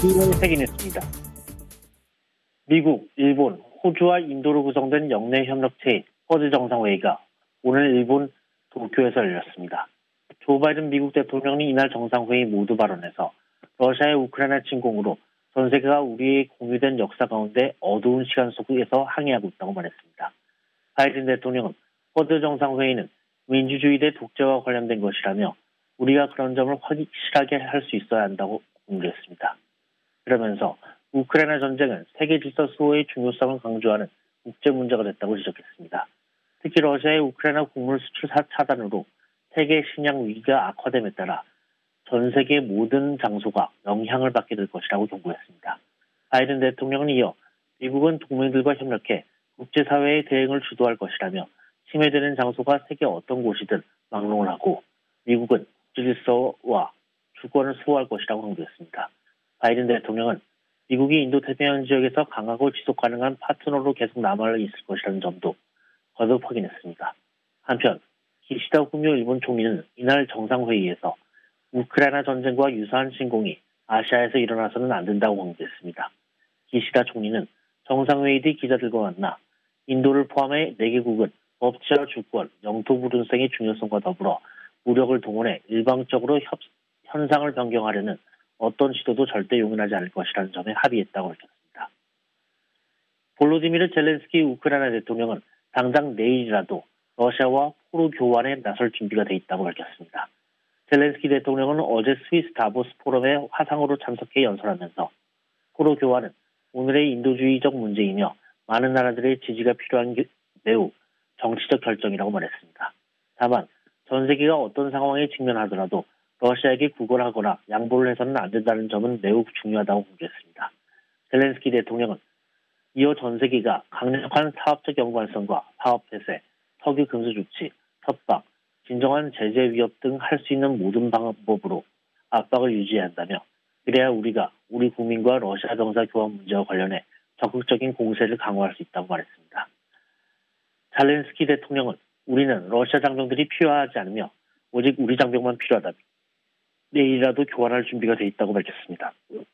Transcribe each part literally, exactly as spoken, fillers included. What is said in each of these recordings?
이번 세계뉴스입니다. 미국, 일본, 호주와 인도로 구성된 영내 협력체인 쿼드 정상회의가 오늘 일본 도쿄에서 열렸습니다. 조 바이든 미국 대통령이 이날 정상회의 모두 발언에서 러시아의 우크라이나 침공으로 전 세계가 우리의 공유된 역사 가운데 어두운 시간 속에서 항해하고 있다고 말했습니다. 바이든 대통령은 쿼드 정상회의는 민주주의 대 독재와 관련된 것이라며 우리가 그런 점을 확실하게 할 수 있어야 한다고 공개했습니다. 그러면서 우크라이나 전쟁은 세계 질서 수호의 중요성을 강조하는 국제 문제가 됐다고 지적했습니다. 특히 러시아의 우크라이나 곡물 수출 차단으로 세계 식량 위기가 악화됨에 따라 전 세계 모든 장소가 영향을 받게 될 것이라고 경고했습니다. 바이든 대통령은 이어 미국은 동맹들과 협력해 국제사회의 대응을 주도할 것이라며 침해되는 장소가 세계 어떤 곳이든 막론을 하고 미국은 질서와 주권을 수호할 것이라고 강조했습니다. 바이든 대통령은 미국이 인도태평양 지역에서 강하고 지속 가능한 파트너로 계속 남아 있을 것이라는 점도 거듭 확인했습니다. 한편 기시다 후미오 일본 총리는 이날 정상회의에서 우크라이나 전쟁과 유사한 침공이 아시아에서 일어나서는 안 된다고 강조했습니다. 기시다 총리는 정상회의 뒤 기자들과 만나 인도를 포함해 네 개국은 법치와 주권, 영토 불균성의 중요성과 더불어 무력을 동원해 일방적으로 협, 현상을 변경하려는 어떤 시도도 절대 용인하지 않을 것이라는 점에 합의했다고 밝혔습니다. 볼로디미르 젤렌스키 우크라이나 대통령은 당장 내일이라도 러시아와 포로 교환에 나설 준비가 돼 있다고 밝혔습니다. 젤렌스키 대통령은 어제 스위스 다보스 포럼에 화상으로 참석해 연설하면서 포로 교환은 오늘의 인도주의적 문제이며 많은 나라들의 지지가 필요한 매우 정치적 결정이라고 말했습니다. 다만 전 세계가 어떤 상황에 직면하더라도 러시아에게 구걸하거나 양보를 해서는 안 된다는 점은 매우 중요하다고 강조했습니다. 젤렌스키 대통령은 이어 전 세계가 강력한 사업적 연관성과 사업 폐쇄, 석유 금수 조치, 협박, 진정한 제재 위협 등 할 수 있는 모든 방법으로 압박을 유지해야 한다며 그래야 우리가 우리 국민과 러시아 병사 교환 문제와 관련해 적극적인 공세를 강화할 수 있다고 말했습니다. 젤렌스키 대통령은 우리는 러시아 장병들이 필요하지 않으며 오직 우리 장병만 필요하다. 내일이라도 교환할 준비가 돼 있다고 밝혔습니다.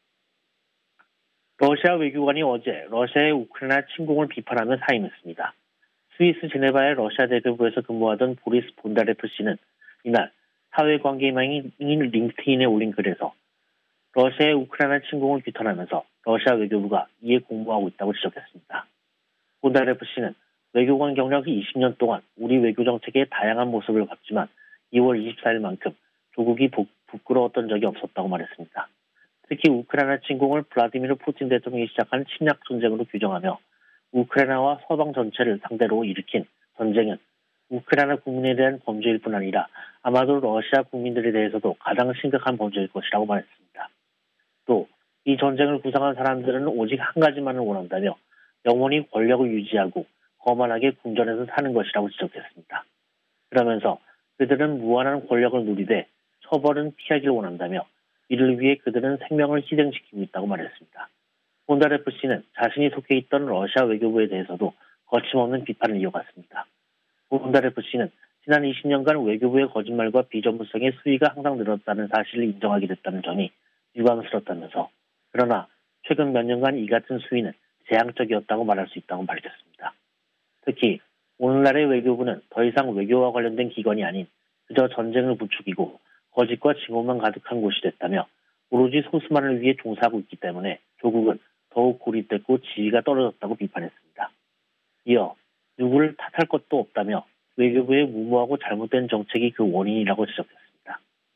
러시아 외교관이 어제 러시아의 우크라이나 침공을 비판하며 사임했습니다. 스위스 제네바의 러시아 대표부에서 근무하던 보리스 본다레프 씨는 이날 사회관계망인 링크드인에 올린 글에서 러시아의 우크라이나 침공을 규탄하면서 러시아 외교부가 이에 공모하고 있다고 지적했습니다. 본다레프 씨는 외교관 경력 이십 년 동안 우리 외교 정책의 다양한 모습을 봤지만 이월 이십사일만큼 조국이 부, 부끄러웠던 적이 없었다고 말했습니다. 특히 우크라이나 침공을 블라디미르 푸틴 대통령이 시작한 침략 전쟁으로 규정하며 우크라이나와 서방 전체를 상대로 일으킨 전쟁은 우크라이나 국민에 대한 범죄일 뿐 아니라 아마도 러시아 국민들에 대해서도 가장 심각한 범죄일 것이라고 말했습니다. 또 이 전쟁을 구상한 사람들은 오직 한 가지만을 원한다며 영원히 권력을 유지하고 거만하게 궁전에서 사는 것이라고 지적했습니다. 그러면서 그들은 무한한 권력을 누리되 처벌은 피하길 원한다며 이를 위해 그들은 생명을 희생시키고 있다고 말했습니다. 본다레프 씨는 자신이 속해 있던 러시아 외교부에 대해서도 거침없는 비판을 이어갔습니다. 본다레프 씨는 지난 이십 년간 외교부의 거짓말과 비전문성의 수위가 항상 늘었다는 사실을 인정하게 됐다는 점이 유감스럽다면서 그러나 최근 몇 년간 이 같은 수위는 재앙적이었다고 말할 수 있다고 밝혔습니다. 특히 오늘날의 외교부는 더 이상 외교와 관련된 기관이 아닌 그저 전쟁을 부추기고 거짓과 증오만 가득한 곳이 됐다며 오로지 소수만을 위해 종사하고 있기 때문에 조국은 더욱 고립됐고 지위가 떨어졌다고 비판했습니다. 이어 누구를 탓할 것도 없다며 외교부의 무모하고 잘못된 정책이 그 원인이라고 지적했습니다.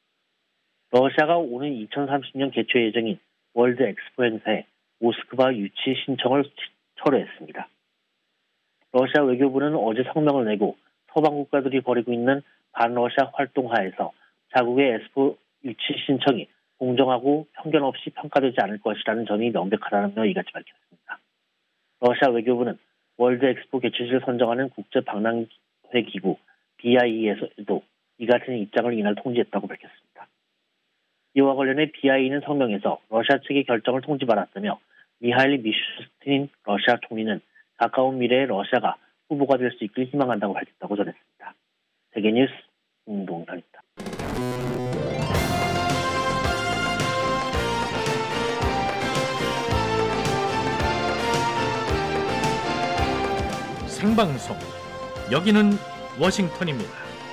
러시아가 오는 이천삼십 년 개최 예정인 월드 엑스포 행사에 모스크바 유치 신청을 철회했습니다. 러시아 외교부는 어제 성명을 내고 서방 국가들이 벌이고 있는 반러시아 활동 하에서 자국의 엑스포 유치 신청이 공정하고 편견 없이 평가되지 않을 것이라는 점이 명백하다며 이같이 밝혔습니다. 러시아 외교부는 월드 엑스포 개최지를 선정하는 국제 박람회 기구 비아이이에서도 이 같은 입장을 이날 통지했다고 밝혔습니다. 이와 관련해 비아이이는 성명에서 러시아 측의 결정을 통지받았다며 미하일 미슈스틴 러시아 총리는 가까운 미래에 러시아가 후보가 될 수 있길 희망한다고 밝혔다고 전했습니다. 세계뉴스 김동현입니다. 생방송. 여기는 워싱턴입니다.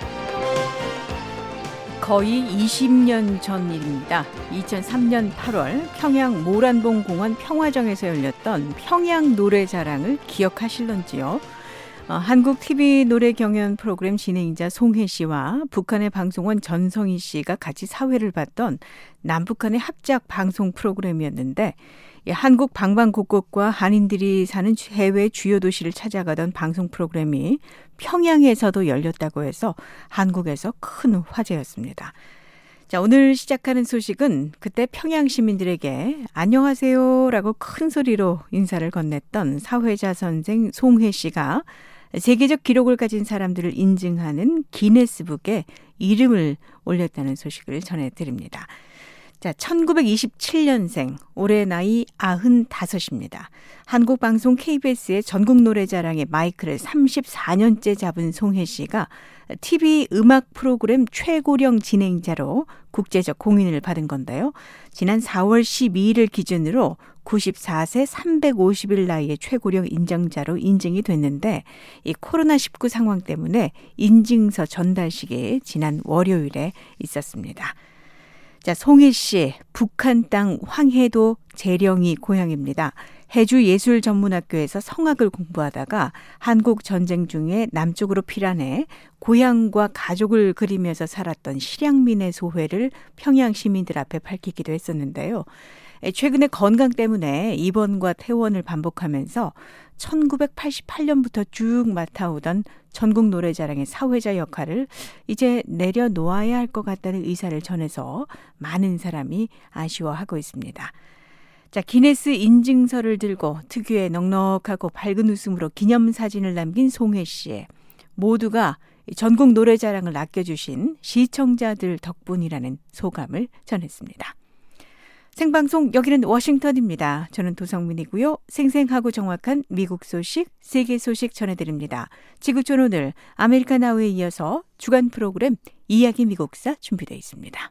거의 이십 년 전 일입니다. 이천삼 년 팔월 평양 모란봉 공원 평화정에서 열렸던 평양 노래자랑을 기억하실런지요? 어, 한국 티비 노래 경연 프로그램 진행자 송혜 씨와 북한의 방송원 전성희 씨가 같이 사회를 봤던 남북한의 합작 방송 프로그램이었는데, 예, 한국 방방곡곡과 한인들이 사는 해외 주요 도시를 찾아가던 방송 프로그램이 평양에서도 열렸다고 해서 한국에서 큰 화제였습니다. 자, 오늘 시작하는 소식은 그때 평양 시민들에게 안녕하세요라고 큰 소리로 인사를 건넸던 사회자 선생 송혜 씨가 세계적 기록을 가진 사람들을 인증하는 기네스북에 이름을 올렸다는 소식을 전해드립니다. 자, 천구백이십칠 년생, 올해 나이 아흔다섯입니다. 한국방송 케이비에스의 전국노래자랑의 마이크를 삼십사 년째 잡은 송혜 씨가 티비 음악 프로그램 최고령 진행자로 국제적 공인을 받은 건데요. 지난 사월 십이일을 기준으로 구십사 세 삼백오십 일 나이의 최고령 인정자로 인증이 됐는데, 이 코로나십구 상황 때문에 인증서 전달식이 지난 월요일에 있었습니다. 자, 송혜 씨, 북한 땅 황해도 재령이 고향입니다. 해주예술전문학교에서 성악을 공부하다가 한국 전쟁 중에 남쪽으로 피난해 고향과 가족을 그리면서 살았던 실향민의 소회를 평양 시민들 앞에 밝히기도 했었는데요. 최근에 건강 때문에 입원과 퇴원을 반복하면서 천구백팔십팔 년부터 쭉 맡아오던 전국 노래자랑의 사회자 역할을 이제 내려놓아야 할 것 같다는 의사를 전해서 많은 사람이 아쉬워하고 있습니다. 자, 기네스 인증서를 들고 특유의 넉넉하고 밝은 웃음으로 기념사진을 남긴 송혜 씨. 모두가 전국 노래자랑을 아껴주신 시청자들 덕분이라는 소감을 전했습니다. 생방송, 여기는 워싱턴입니다. 저는 도성민이고요. 생생하고 정확한 미국 소식, 세계 소식 전해드립니다. 지구촌 오늘 아메리카 나우에 이어서 주간 프로그램 이야기 미국사 준비되어 있습니다.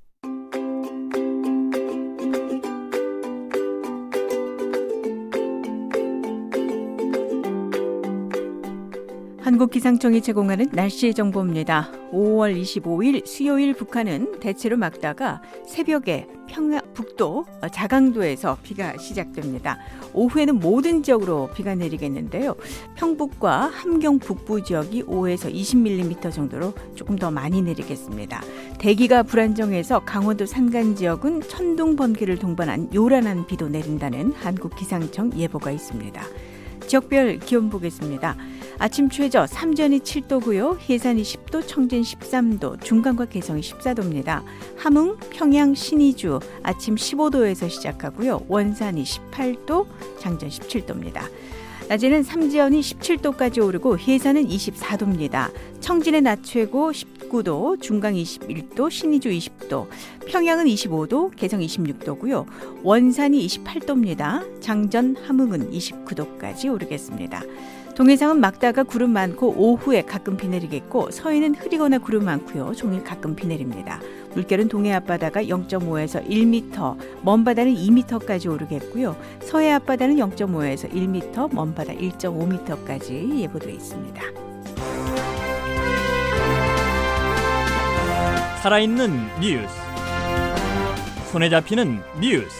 한국기상청이 제공하는 날씨 정보입니다. 오월 이십오일 수요일 북한은 대체로 맑다가 새벽에 평양 북도 자강도에서 비가 시작됩니다. 오후에는 모든 지역으로 비가 내리겠는데요. 평북과 함경 북부 지역이 오에서 이십 밀리미터 정도로 조금 더 많이 내리겠습니다. 대기가 불안정해서 강원도 산간 지역은 천둥 번개를 동반한 요란한 비도 내린다는 한국기상청 예보가 있습니다. 지역별 기온 보겠습니다. 아침 최저 삼전이 칠 도고요. 해산이 십 도, 청진 십삼 도, 중간과 개성이 십사 도입니다. 함흥, 평양, 신의주 아침 십오 도에서 시작하고요. 원산이 십팔 도, 장전 십칠 도입니다. 낮에는 삼지연이 십칠 도까지 오르고 해산은 이십사 도입니다. 청진의 낮 최고 십구 도, 중강 이십일 도, 신의주 이십 도, 평양은 이십오 도, 개성 이십육 도고요. 원산이 이십팔 도입니다. 장전, 함흥은 이십구 도까지 오르겠습니다. 동해상은 맑다가 구름 많고 오후에 가끔 비 내리겠고, 서해는 흐리거나 구름 많고요. 종일 가끔 비 내립니다. 물결은 동해 앞바다가 영 점 오에서 일 미터, 먼바다는 이 미터까지 오르겠고요. 서해 앞바다는 영 점 오에서 일 미터, 먼바다 일 점 오 미터까지 예보되어 있습니다. 살아있는 뉴스, 손에 잡히는 뉴스,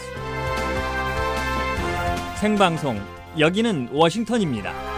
생방송, 여기는 워싱턴입니다.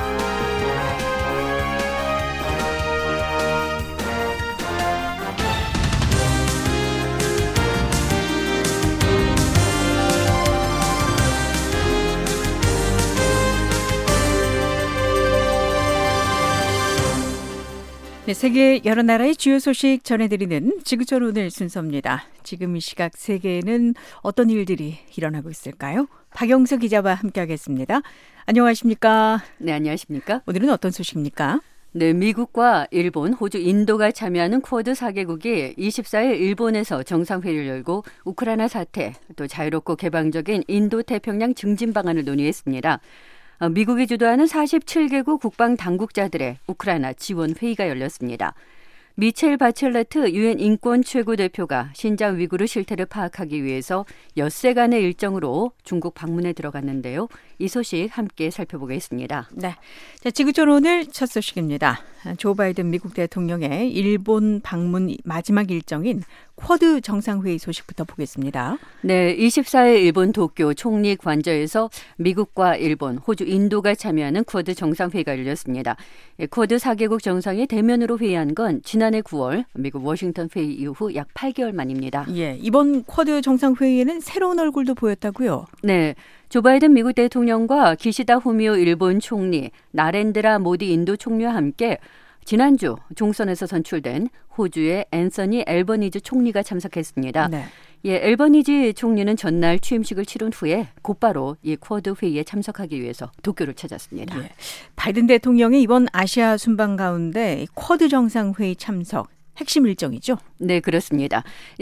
네, 세계 여러 나라의 주요 소식 전해드리는 지구촌 오늘 순서입니다. 지금 이 시각 세계에는 어떤 일들이 일어나고 있을까요? 박영수 기자와 함께하겠습니다. 안녕하십니까? 네, 안녕하십니까? 오늘은 어떤 소식입니까? 네, 미국과 일본, 호주, 인도가 참여하는 쿼드 사 개국이 이십사일 일본에서 정상회의를 열고 우크라이나 사태, 또 자유롭고 개방적인 인도태평양 증진 방안을 논의했습니다. 미국이 주도하는 사십칠 개국 국방 당국자들의 우크라이나 지원 회의가 열렸습니다. 미첼 바첼레트 유엔 인권 최고대표가 신장 위구르 실태를 파악하기 위해서 엿새간의 일정으로 중국 방문에 들어갔는데요. 이 소식 함께 살펴보겠습니다. 네, 자, 지구촌 오늘 첫 소식입니다. 조 바이든 미국 대통령의 일본 방문 마지막 일정인 쿼드 정상회의 소식부터 보겠습니다. 네, 이십사일 일본 도쿄 총리 관저에서 미국과 일본, 호주, 인도가 참여하는 쿼드 정상회의가 열렸습니다. 쿼드 사 개국 정상이 대면으로 회의한 건 지난해 구월 미국 워싱턴 회의 이후 약 팔 개월 만입니다. 예, 이번 쿼드 정상회의에는 새로운 얼굴도 보였다고요? 네. 조 바이든 미국 대통령과 기시다 후미오 일본 총리, 나렌드라 모디 인도 총리와 함께 지난주 종선에서 선출된 호주의 앤서니 앨버니즈 총리가 참석했습니다. 네. 예, 앨버니즈 총리는 전날 취임식을 치른 후에 곧바로 이 쿼드 회의에 참석하기 위해서 도쿄를 찾았습니다. 예, 바이든 대통령이 이번 아시아 순방 가운데 쿼드 정상회의 참석 핵심 일정이죠? 네, 그렇습니다.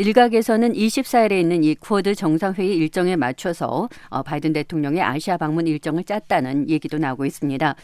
일각에서는 이십사일에 있는 이 쿼드 정상회의 일정에 맞춰서 바이든 대통령의 아시아 방문 일정을 짰다는 얘기도 나오고 있습니다.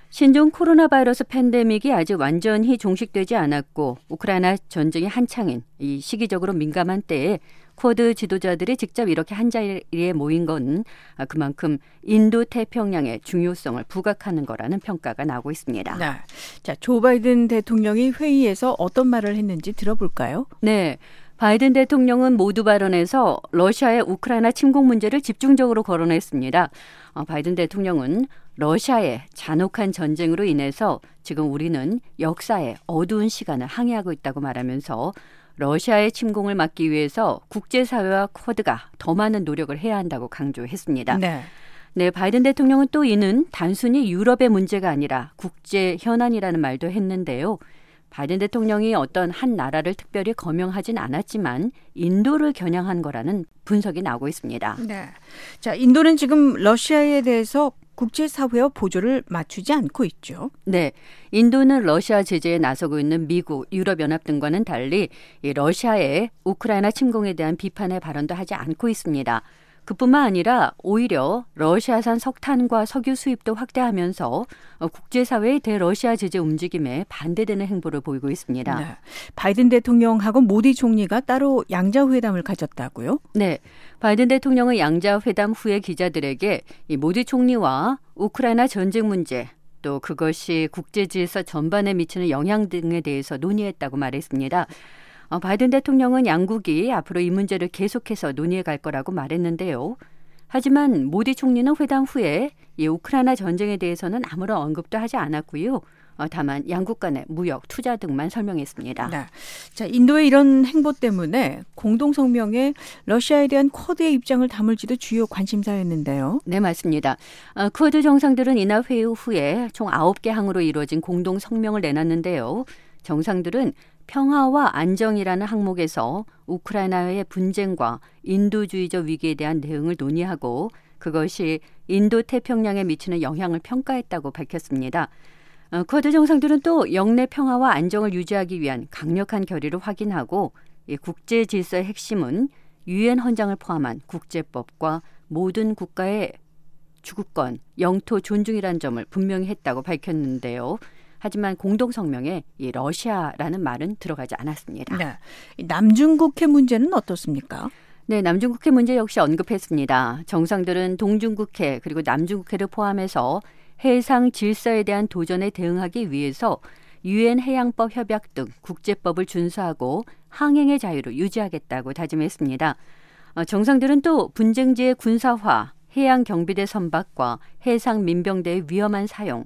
신종 코로나 바이러스 팬데믹이 아직 완전히 종식되지 않았고 우크라이나 전쟁이 한창인 이 시기적으로 민감한 때에 쿼드 지도자들이 직접 이렇게 한자리에 모인 건 그만큼 인도 태평양의 중요성을 부각하는 거라는 평가가 나오고 있습니다. 네. 자, 조 바이든 대통령이 회의에서 어떤 말을 했는지 들어볼까요? 네. 바이든 대통령은 모두 발언에서 러시아의 우크라이나 침공 문제를 집중적으로 거론했습니다. 어, 바이든 대통령은 러시아의 잔혹한 전쟁으로 인해서 지금 우리는 역사의 어두운 시간을 항해하고 있다고 말하면서 러시아의 침공을 막기 위해서 국제사회와 쿼드가 더 많은 노력을 해야 한다고 강조했습니다. 네. 네, 바이든 대통령은 또 이는 단순히 유럽의 문제가 아니라 국제 현안이라는 말도 했는데요. 바이든 대통령이 어떤 한 나라를 특별히 거명하진 않았지만 인도를 겨냥한 거라는 분석이 나오고 있습니다. 네. 자, 인도는 지금 러시아에 대해서 국제사회와 보조를 맞추지 않고 있죠. 네, 인도는 러시아 제재에 나서고 있는 미국, 유럽연합 등과는 달리 이 러시아의 우크라이나 침공에 대한 비판의 발언도 하지 않고 있습니다. 그뿐만 아니라 오히려 러시아산 석탄과 석유 수입도 확대하면서 국제사회의 대러시아 제재 움직임에 반대되는 행보를 보이고 있습니다. 네. 바이든 대통령하고 모디 총리가 따로 양자회담을 가졌다고요? 네. 바이든 대통령은 양자회담 후에 기자들에게 이 모디 총리와 우크라이나 전쟁 문제, 또 그것이 국제 질서 전반에 미치는 영향 등에 대해서 논의했다고 말했습니다. 어, 바이든 대통령은 양국이 앞으로 이 문제를 계속해서 논의해 갈 거라고 말했는데요. 하지만 모디 총리는 회담 후에 이 우크라이나 전쟁에 대해서는 아무런 언급도 하지 않았고요. 어, 다만 양국 간의 무역, 투자 등만 설명했습니다. 네. 자, 인도의 이런 행보 때문에 공동 성명에 러시아에 대한 쿼드의 입장을 담을지도 주요 관심사였는데요. 네, 맞습니다. 어, 쿼드 정상들은 이날 회의 후에 총 아홉 개 항으로 이루어진 공동 성명을 내놨는데요. 정상들은 평화와 안정이라는 항목에서 우크라이나의 분쟁과 인도주의적 위기에 대한 대응을 논의하고 그것이 인도 태평양에 미치는 영향을 평가했다고 밝혔습니다. 어, 쿼드 정상들은 또 영내 평화와 안정을 유지하기 위한 강력한 결의를 확인하고 이 국제 질서의 핵심은 유엔 헌장을 포함한 국제법과 모든 국가의 주권권, 영토 존중이라는 점을 분명히 했다고 밝혔는데요. 하지만 공동성명에 이 러시아라는 말은 들어가지 않았습니다. 네. 남중국해 문제는 어떻습니까? 네, 남중국해 문제 역시 언급했습니다. 정상들은 동중국해 그리고 남중국해를 포함해서 해상 질서에 대한 도전에 대응하기 위해서 유엔 해양법 협약 등 국제법을 준수하고 항행의 자유를 유지하겠다고 다짐했습니다. 정상들은 또 분쟁지의 군사화, 해양 경비대 선박과 해상 민병대의 위험한 사용,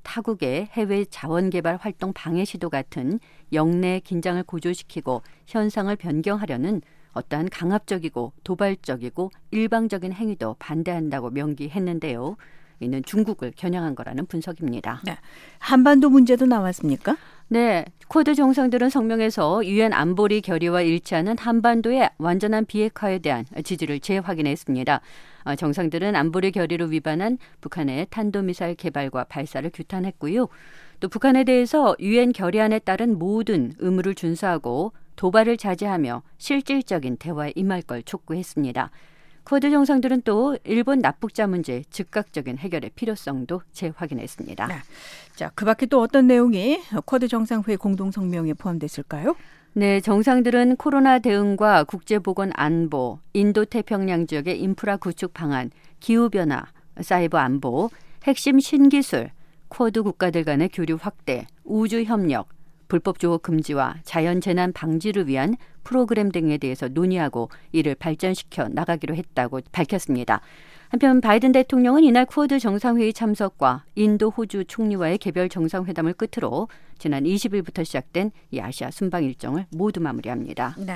타국의 해외 자원개발 활동 방해 시도 같은 영내 긴장을 고조시키고 현상을 변경하려는 어떠한 강압적이고 도발적이고 일방적인 행위도 반대한다고 명기했는데요. 이는 중국을 겨냥한 거라는 분석입니다. 네. 한반도 문제도 나왔습니까? 네. 쿼드 정상들은 성명에서 유엔 안보리 결의와 일치하는 한반도의 완전한 비핵화에 대한 지지를 재확인했습니다. 정상들은 안보리 결의를 위반한 북한의 탄도미사일 개발과 발사를 규탄했고요. 또 북한에 대해서 유엔 결의안에 따른 모든 의무를 준수하고 도발을 자제하며 실질적인 대화에 임할 걸 촉구했습니다. 쿼드 정상들은 또 일본 납북자 문제 즉각적인 해결의 필요성도 재확인했습니다. 네. 자, 그 밖에 또 어떤 내용이 쿼드 정상회의 공동성명에 포함됐을까요? 네, 정상들은 코로나 대응과 국제보건 안보, 인도태평양 지역의 인프라 구축 방안, 기후변화, 사이버 안보, 핵심 신기술, 쿼드 국가들 간의 교류 확대, 우주 협력, 불법 조업 금지와 자연재난 방지를 위한 프로그램 등에 대해서 논의하고 이를 발전시켜 나가기로 했다고 밝혔습니다. 한편 바이든 대통령은 이날 쿼드 정상회의 참석과 인도, 호주 총리와의 개별 정상회담을 끝으로 지난 이십 일부터 시작된 이 아시아 순방 일정을 모두 마무리합니다. 네.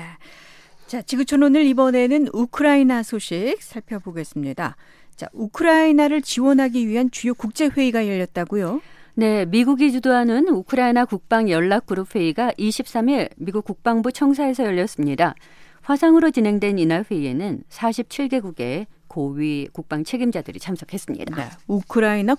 자, 지구촌 오늘 이번에는 우크라이나 소식 살펴보겠습니다. 자, 우크라이나를 지원하기 위한 주요 국제회의가 열렸다고요? 네, 미국이 주도하는 우크라이나 국방연락그룹 회의가 이십삼 일 미국 국방부 청사에서 열렸습니다. 화상으로 진행된 이날 회의에는 사십칠 개국의 고위 국방 책임자들이 참석했습니다. 네, 우크라이나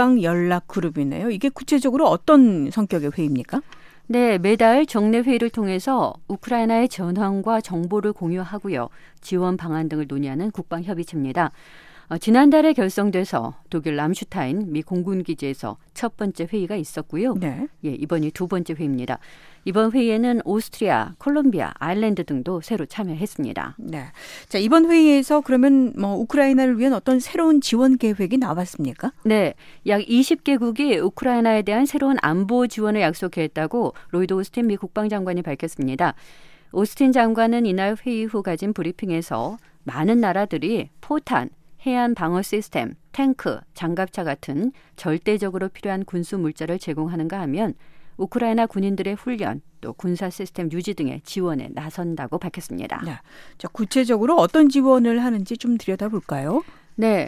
국방연락그룹이네요. 이게 구체적으로 어떤 성격의 회의입니까? 네, 매달 정례 회의를 통해서 우크라이나의 전황과 정보를 공유하고요. 지원 방안 등을 논의하는 국방협의체입니다. 어, 지난달에 결성돼서 독일 람슈타인 미 공군기지에서 첫 번째 회의가 있었고요. 네. 예, 이번이 두 번째 회의입니다. 이번 회의에는 오스트리아, 콜롬비아, 아일랜드 등도 새로 참여했습니다. 네. 자, 이번 회의에서 그러면 뭐 우크라이나를 위한 어떤 새로운 지원 계획이 나왔습니까? 네, 약 이십 개국이 우크라이나에 대한 새로운 안보 지원을 약속했다고 로이드 오스틴 미 국방장관이 밝혔습니다. 오스틴 장관은 이날 회의 후 가진 브리핑에서 많은 나라들이 포탄, 해안 방어 시스템, 탱크, 장갑차 같은 절대적으로 필요한 군수 물자를 제공하는가 하면 우크라이나 군인들의 훈련, 또 군사 시스템 유지 등의 지원에 나선다고 밝혔습니다. 네. 자, 구체적으로 어떤 지원을 하는지 좀 들여다볼까요? 네,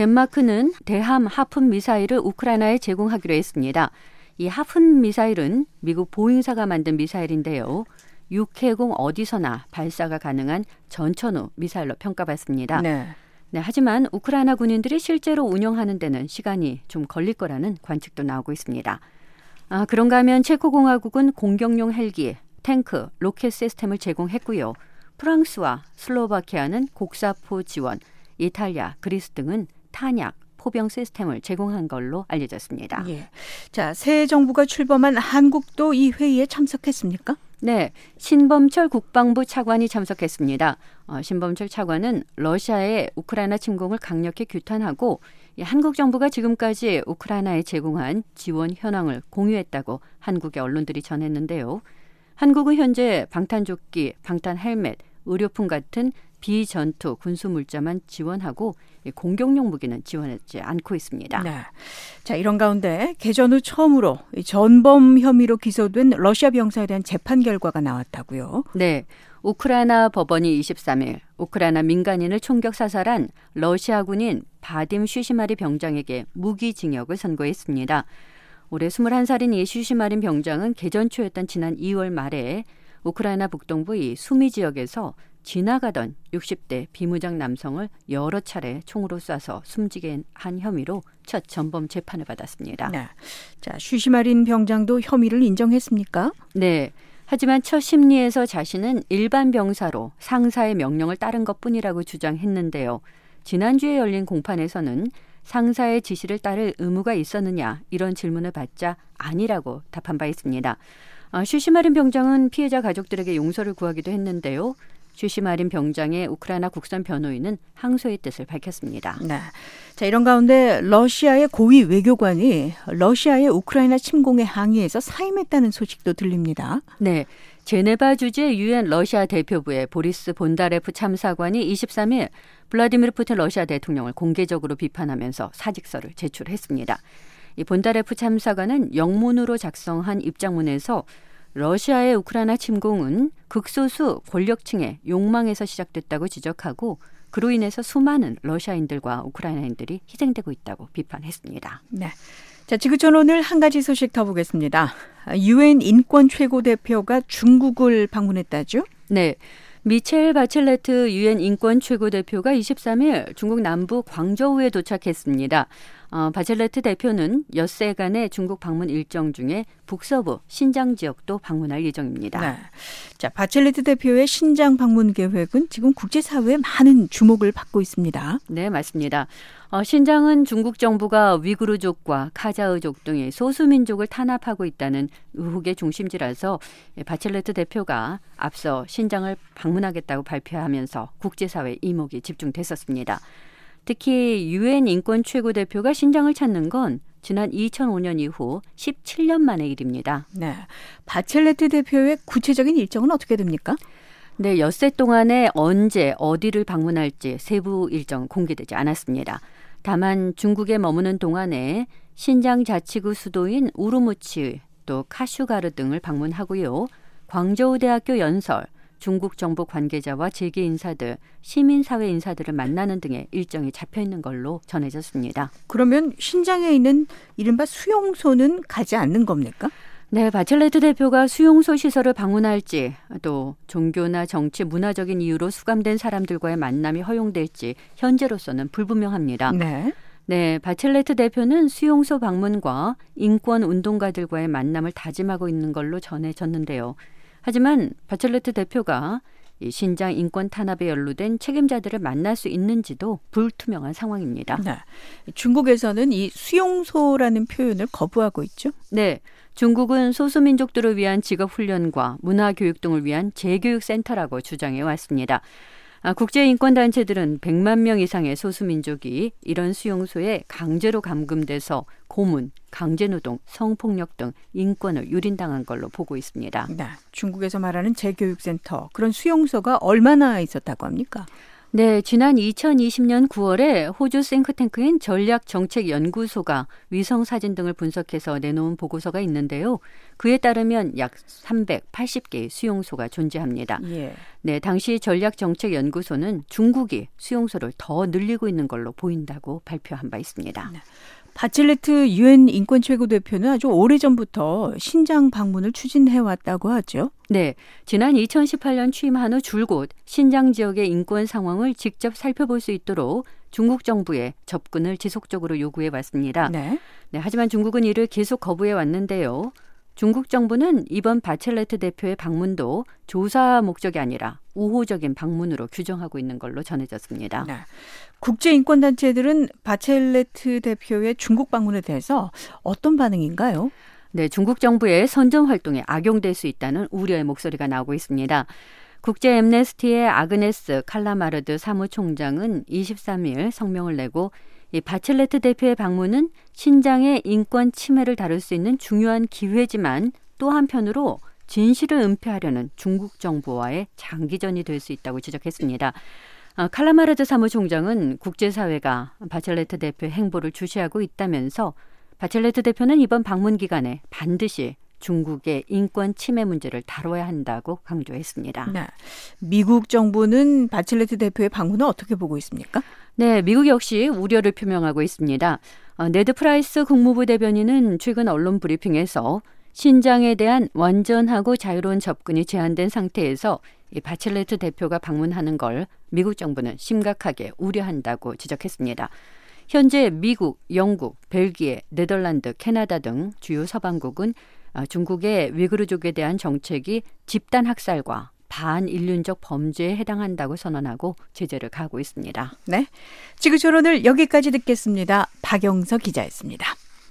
덴마크는 대함 하푼 미사일을 우크라이나에 제공하기로 했습니다. 이 하푼 미사일은 미국 보잉사가 만든 미사일인데요. 육해공 어디서나 발사가 가능한 전천후 미사일로 평가받습니다. 네. 네, 하지만 우크라이나 군인들이 실제로 운영하는 데는 시간이 좀 걸릴 거라는 관측도 나오고 있습니다. 아, 그런가 하면 체코공화국은 공격용 헬기, 탱크, 로켓 시스템을 제공했고요. 프랑스와 슬로바키아는 곡사포 지원, 이탈리아, 그리스 등은 탄약, 포병 시스템을 제공한 걸로 알려졌습니다. 예. 자, 새 정부가 출범한 한국도 이 회의에 참석했습니까? 네, 신범철 국방부 차관이 참석했습니다. 어, 신범철 차관은 러시아의 우크라이나 침공을 강력히 규탄하고 이 한국 정부가 지금까지 우크라이나에 제공한 지원 현황을 공유했다고 한국의 언론들이 전했는데요. 한국은 현재 방탄조끼, 방탄 헬멧, 의료품 같은 비전투 군수 물자만 지원하고 공격용 무기는 지원하지 않고 있습니다. 네. 자, 이런 가운데 개전 후 처음으로 전범 혐의로 기소된 러시아 병사에 대한 재판 결과가 나왔다고요? 네. 우크라이나 법원이 이십삼 일 우크라이나 민간인을 총격 사살한 러시아 군인 바딤 슈시마리 병장에게 무기징역을 선고했습니다. 올해 스물한 살인 이 슈시마린 병장은 개전 초였던 지난 이월 말에 우크라이나 북동부 이 수미 지역에서 지나가던 육십 대 비무장 남성을 여러 차례 총으로 쏴서 숨지게 한 혐의로 첫 전범 재판을 받았습니다. 네. 자, 슈시마린 병장도 혐의를 인정했습니까? 네. 하지만 첫 심리에서 자신은 일반 병사로 상사의 명령을 따른 것뿐이라고 주장했는데요. 지난주에 열린 공판에서는 상사의 지시를 따를 의무가 있었느냐 이런 질문을 받자 아니라고 답한 바 있습니다. 아, 슈시마린 병장은 피해자 가족들에게 용서를 구하기도 했는데요. 슈시마린 병장의 우크라이나 국선 변호인은 항소의 뜻을 밝혔습니다. 네. 자, 이런 가운데 러시아의 고위 외교관이 러시아의 우크라이나 침공에 항의해서 사임했다는 소식도 들립니다. 네. 제네바 주재 유엔 러시아 대표부의 보리스 본다레프 참사관이 이십삼 일 블라디미르 푸틴 러시아 대통령을 공개적으로 비판하면서 사직서를 제출했습니다. 이 본다레프 참사관은 영문으로 작성한 입장문에서 러시아의 우크라이나 침공은 극소수 권력층의 욕망에서 시작됐다고 지적하고 그로 인해서 수많은 러시아인들과 우크라이나인들이 희생되고 있다고 비판했습니다. 네. 자, 지구촌 오늘 한 가지 소식 더 보겠습니다. 유엔 인권 최고대표가 중국을 방문했다죠? 네. 미첼 바첼레트 유엔 인권 최고대표가 이십삼 일 중국 남부 광저우에 도착했습니다. 어, 바첼레트 대표는 엿새간의 중국 방문 일정 중에 북서부 신장 지역도 방문할 예정입니다. 네. 자, 바첼레트 대표의 신장 방문 계획은 지금 국제사회에 많은 주목을 받고 있습니다. 네, 맞습니다. 어, 신장은 중국 정부가 위구르족과 카자흐족 등의 소수민족을 탄압하고 있다는 의혹의 중심지라서 바첼레트 대표가 앞서 신장을 방문하겠다고 발표하면서 국제사회 이목이 집중됐었습니다. 특히 유엔 인권 최고대표가 신장을 찾는 건 지난 이천오 년 이후 십칠 년 만의 일입니다. 네, 바첼레트 대표의 구체적인 일정은 어떻게 됩니까? 네, 엿새 동안에 언제 어디를 방문할지 세부 일정 공개되지 않았습니다. 다만 중국에 머무는 동안에 신장 자치구 수도인 우루무치 또 카슈가르 등을 방문하고요. 광저우 대학교 연설, 중국 정부 관계자와 재계 인사들, 시민사회 인사들을 만나는 등의 일정이 잡혀 있는 걸로 전해졌습니다. 그러면 신장에 있는 이른바 수용소는 가지 않는 겁니까? 네, 바첼레트 대표가 수용소 시설을 방문할지 또 종교나 정치, 문화적인 이유로 수감된 사람들과의 만남이 허용될지 현재로서는 불분명합니다. 네. 네, 바첼레트 대표는 수용소 방문과 인권 운동가들과의 만남을 다짐하고 있는 걸로 전해졌는데요. 하지만 바첼레트 대표가 이 신장 인권 탄압에 연루된 책임자들을 만날 수 있는지도 불투명한 상황입니다. 네. 중국에서는 이 수용소라는 표현을 거부하고 있죠? 네, 중국은 소수민족들을 위한 직업훈련과 문화교육 등을 위한 재교육센터라고 주장해 왔습니다. 아, 국제인권단체들은 백만 명 이상의 소수민족이 이런 수용소에 강제로 감금돼서 고문, 강제노동, 성폭력 등 인권을 유린당한 걸로 보고 있습니다. 네, 중국에서 말하는 재교육센터, 그런 수용소가 얼마나 있었다고 합니까? 네, 지난 이천이십 년 구월에 호주 싱크탱크인 전략정책연구소가 위성사진 등을 분석해서 내놓은 보고서가 있는데요. 그에 따르면 약 삼백팔십 개의 수용소가 존재합니다. 예. 네, 당시 전략정책연구소는 중국이 수용소를 더 늘리고 있는 걸로 보인다고 발표한 바 있습니다. 네. 바첼레트 유엔 인권 최고대표는 아주 오래전부터 신장 방문을 추진해왔다고 하죠. 네, 지난 이천십팔 년 취임한 후 줄곧 신장 지역의 인권 상황을 직접 살펴볼 수 있도록 중국 정부에 접근을 지속적으로 요구해 왔습니다. 네. 네, 하지만 중국은 이를 계속 거부해 왔는데요. 중국 정부는 이번 바첼레트 대표의 방문도 조사 목적이 아니라 우호적인 방문으로 규정하고 있는 걸로 전해졌습니다. 네. 국제인권단체들은 바첼레트 대표의 중국 방문에 대해서 어떤 반응인가요? 네, 중국 정부의 선전 활동에 악용될 수 있다는 우려의 목소리가 나오고 있습니다. 국제 엠네스티의 아그네스 칼라마르드 사무총장은 이십삼 일 성명을 내고 이 바첼레트 대표의 방문은 신장의 인권 침해를 다룰 수 있는 중요한 기회지만 또 한편으로 진실을 은폐하려는 중국 정부와의 장기전이 될 수 있다고 지적했습니다. 아, 칼라마르드 사무총장은 국제사회가 바첼레트 대표의 행보를 주시하고 있다면서 바첼레트 대표는 이번 방문 기간에 반드시 중국의 인권 침해 문제를 다뤄야 한다고 강조했습니다. 네. 미국 정부는 바첼레트 대표의 방문을 어떻게 보고 있습니까? 네, 미국 역시 우려를 표명하고 있습니다. 어, 네드 프라이스 국무부 대변인은 최근 언론 브리핑에서 신장에 대한 완전하고 자유로운 접근이 제한된 상태에서 이 바첼레트 대표가 방문하는 걸 미국 정부는 심각하게 우려한다고 지적했습니다. 현재 미국, 영국, 벨기에, 네덜란드, 캐나다 등 주요 서방국은 중국의 위구르족에 대한 정책이 집단 학살과 반인륜적 범죄에 해당한다고 선언하고 제재를 가하고 있습니다. 네, 지구촌론을 여기까지 듣겠습니다. 박영서 기자였습니다.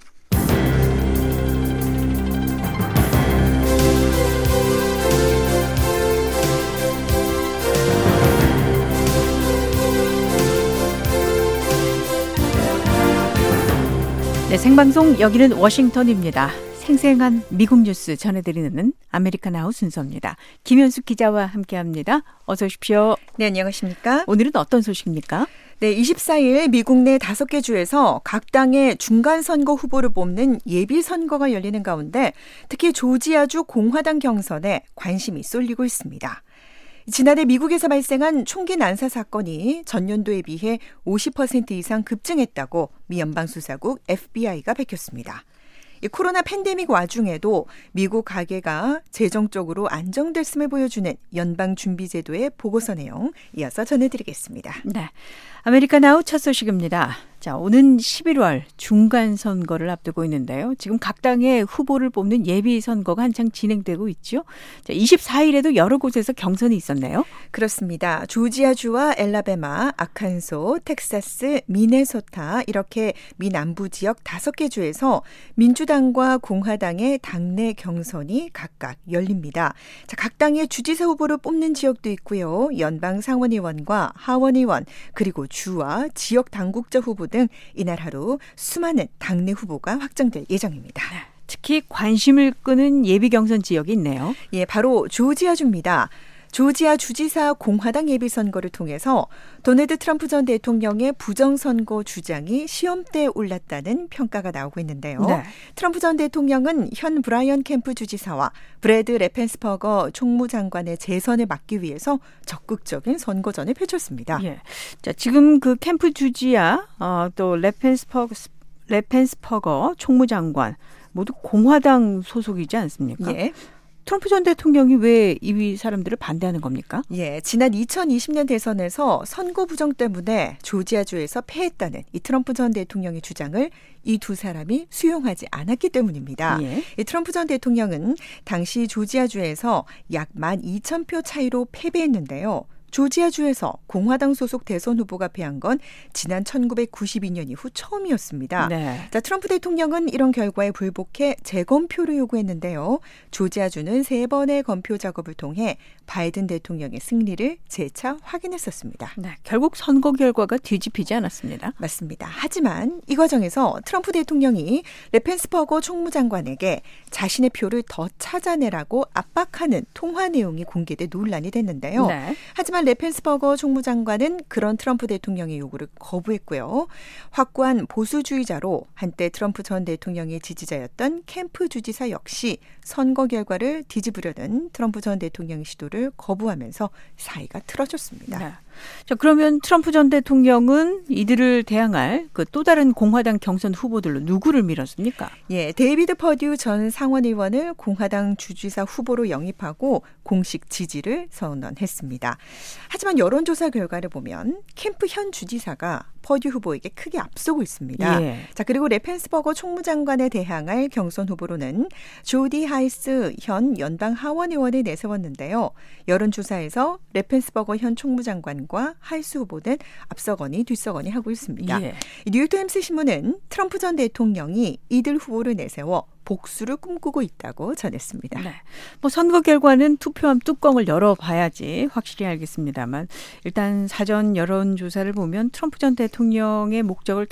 네, 생방송 여기는 워싱턴입니다. 생생한 미국 뉴스 전해드리는 아메리칸 하우스 순서입니다. 김현숙 기자와 함께합니다. 어서 오십시오. 네, 안녕하십니까? 오늘은 어떤 소식입니까? 네, 이십사 일 미국 내 다섯 개 주에서 각 당의 중간선거 후보를 뽑는 예비선거가 열리는 가운데 특히 조지아주 공화당 경선에 관심이 쏠리고 있습니다. 지난해 미국에서 발생한 총기 난사 사건이 전년도에 비해 오십 퍼센트 이상 급증했다고 미 연방수사국 에프비아이가 밝혔습니다. 이 코로나 팬데믹 와중에도 미국 가계가 재정적으로 안정됐음을 보여주는 연방준비제도의 보고서 내용 이어서 전해드리겠습니다. 네, 아메리칸 하우스 첫 소식입니다. 자, 오는 십일월 중간 선거를 앞두고 있는데요. 지금 각 당의 후보를 뽑는 예비 선거가 한창 진행되고 있죠. 자, 이십사일에도 여러 곳에서 경선이 있었네요. 그렇습니다. 조지아주와 엘라베마, 아칸소, 텍사스, 미네소타 이렇게 미 남부 지역 다섯 개 주에서 민주당과 공화당의 당내 경선이 각각 열립니다. 자, 각 당의 주지사 후보를 뽑는 지역도 있고요. 연방 상원의원과 하원의원 그리고 주와 지역 당국자 후보 등 이날 하루 수많은 당내 후보가 확정될 예정입니다. 특히 관심을 끄는 예비 경선 지역이 있네요. 예, 바로 조지아주입니다. 조지아 주지사 공화당 예비선거를 통해서 도널드 트럼프 전 대통령의 부정선거 주장이 시험대에 올랐다는 평가가 나오고 있는데요. 네. 트럼프 전 대통령은 현 브라이언 캠프 주지사와 브래드 레펜스버거 총무장관의 재선을 막기 위해서 적극적인 선거전을 펼쳤습니다. 예. 자, 지금 그 캠프 주지사 어, 또 레펜스버거, 레펜스버거 총무장관 모두 공화당 소속이지 않습니까? 예. 트럼프 전 대통령이 왜 이 사람들을 반대하는 겁니까? 예, 지난 이천이십 년 대선에서 선거 부정 때문에 조지아주에서 패했다는 이 트럼프 전 대통령의 주장을 이 두 사람이 수용하지 않았기 때문입니다. 예. 이 트럼프 전 대통령은 당시 조지아주에서 약 만 이천 표 차이로 패배했는데요. 조지아주에서 공화당 소속 대선 후보가 패한 건 지난 천구백구십이 년 이후 처음이었습니다. 네. 자, 트럼프 대통령은 이런 결과에 불복해 재검표를 요구했는데요. 조지아주는 세 번의 검표 작업을 통해 바이든 대통령의 승리를 재차 확인했었습니다. 네, 결국 선거 결과가 뒤집히지 않았습니다. 맞습니다. 하지만 이 과정에서 트럼프 대통령이 레펜스버거 총무장관에게 자신의 표를 더 찾아내라고 압박하는 통화 내용이 공개돼 논란이 됐는데요. 네. 하지만 레펜스버거 총무장관은 그런 트럼프 대통령의 요구를 거부했고요. 확고한 보수주의자로 한때 트럼프 전 대통령의 지지자였던 캠프 주지사 역시 선거 결과를 뒤집으려는 트럼프 전 대통령의 시도를 거부하면서 사이가 틀어졌습니다. 네. 자, 그러면 트럼프 전 대통령은 이들을 대항할 그 또 다른 공화당 경선 후보들로 누구를 밀었습니까? 예, 데이비드 퍼듀 전 상원의원을 공화당 주지사 후보로 영입하고 공식 지지를 선언했습니다. 하지만 여론조사 결과를 보면 캠프 현 주지사가 퍼듀 후보에게 크게 앞서고 있습니다. 예. 자, 그리고 레펜스버거 총무장관에 대항할 경선 후보로는 조디 하이스 현 연방 하원의원을 내세웠는데요. 여론조사에서 레펜스버거 현 총무장관과 하이스 후보는 앞서거니 뒤서거니 하고 있습니다. 예. 뉴욕타임스 신문은 트럼프 전 대통령이 이들 후보를 내세워 복수를 꿈꾸고 있다고 전했습니다. 네. 뭐 선거 결과는 투표함 뚜껑을 열어봐야지 확실히 알겠습니다만 일단 사전 여론조사를 보면 트럼프 전 대통령의 목적을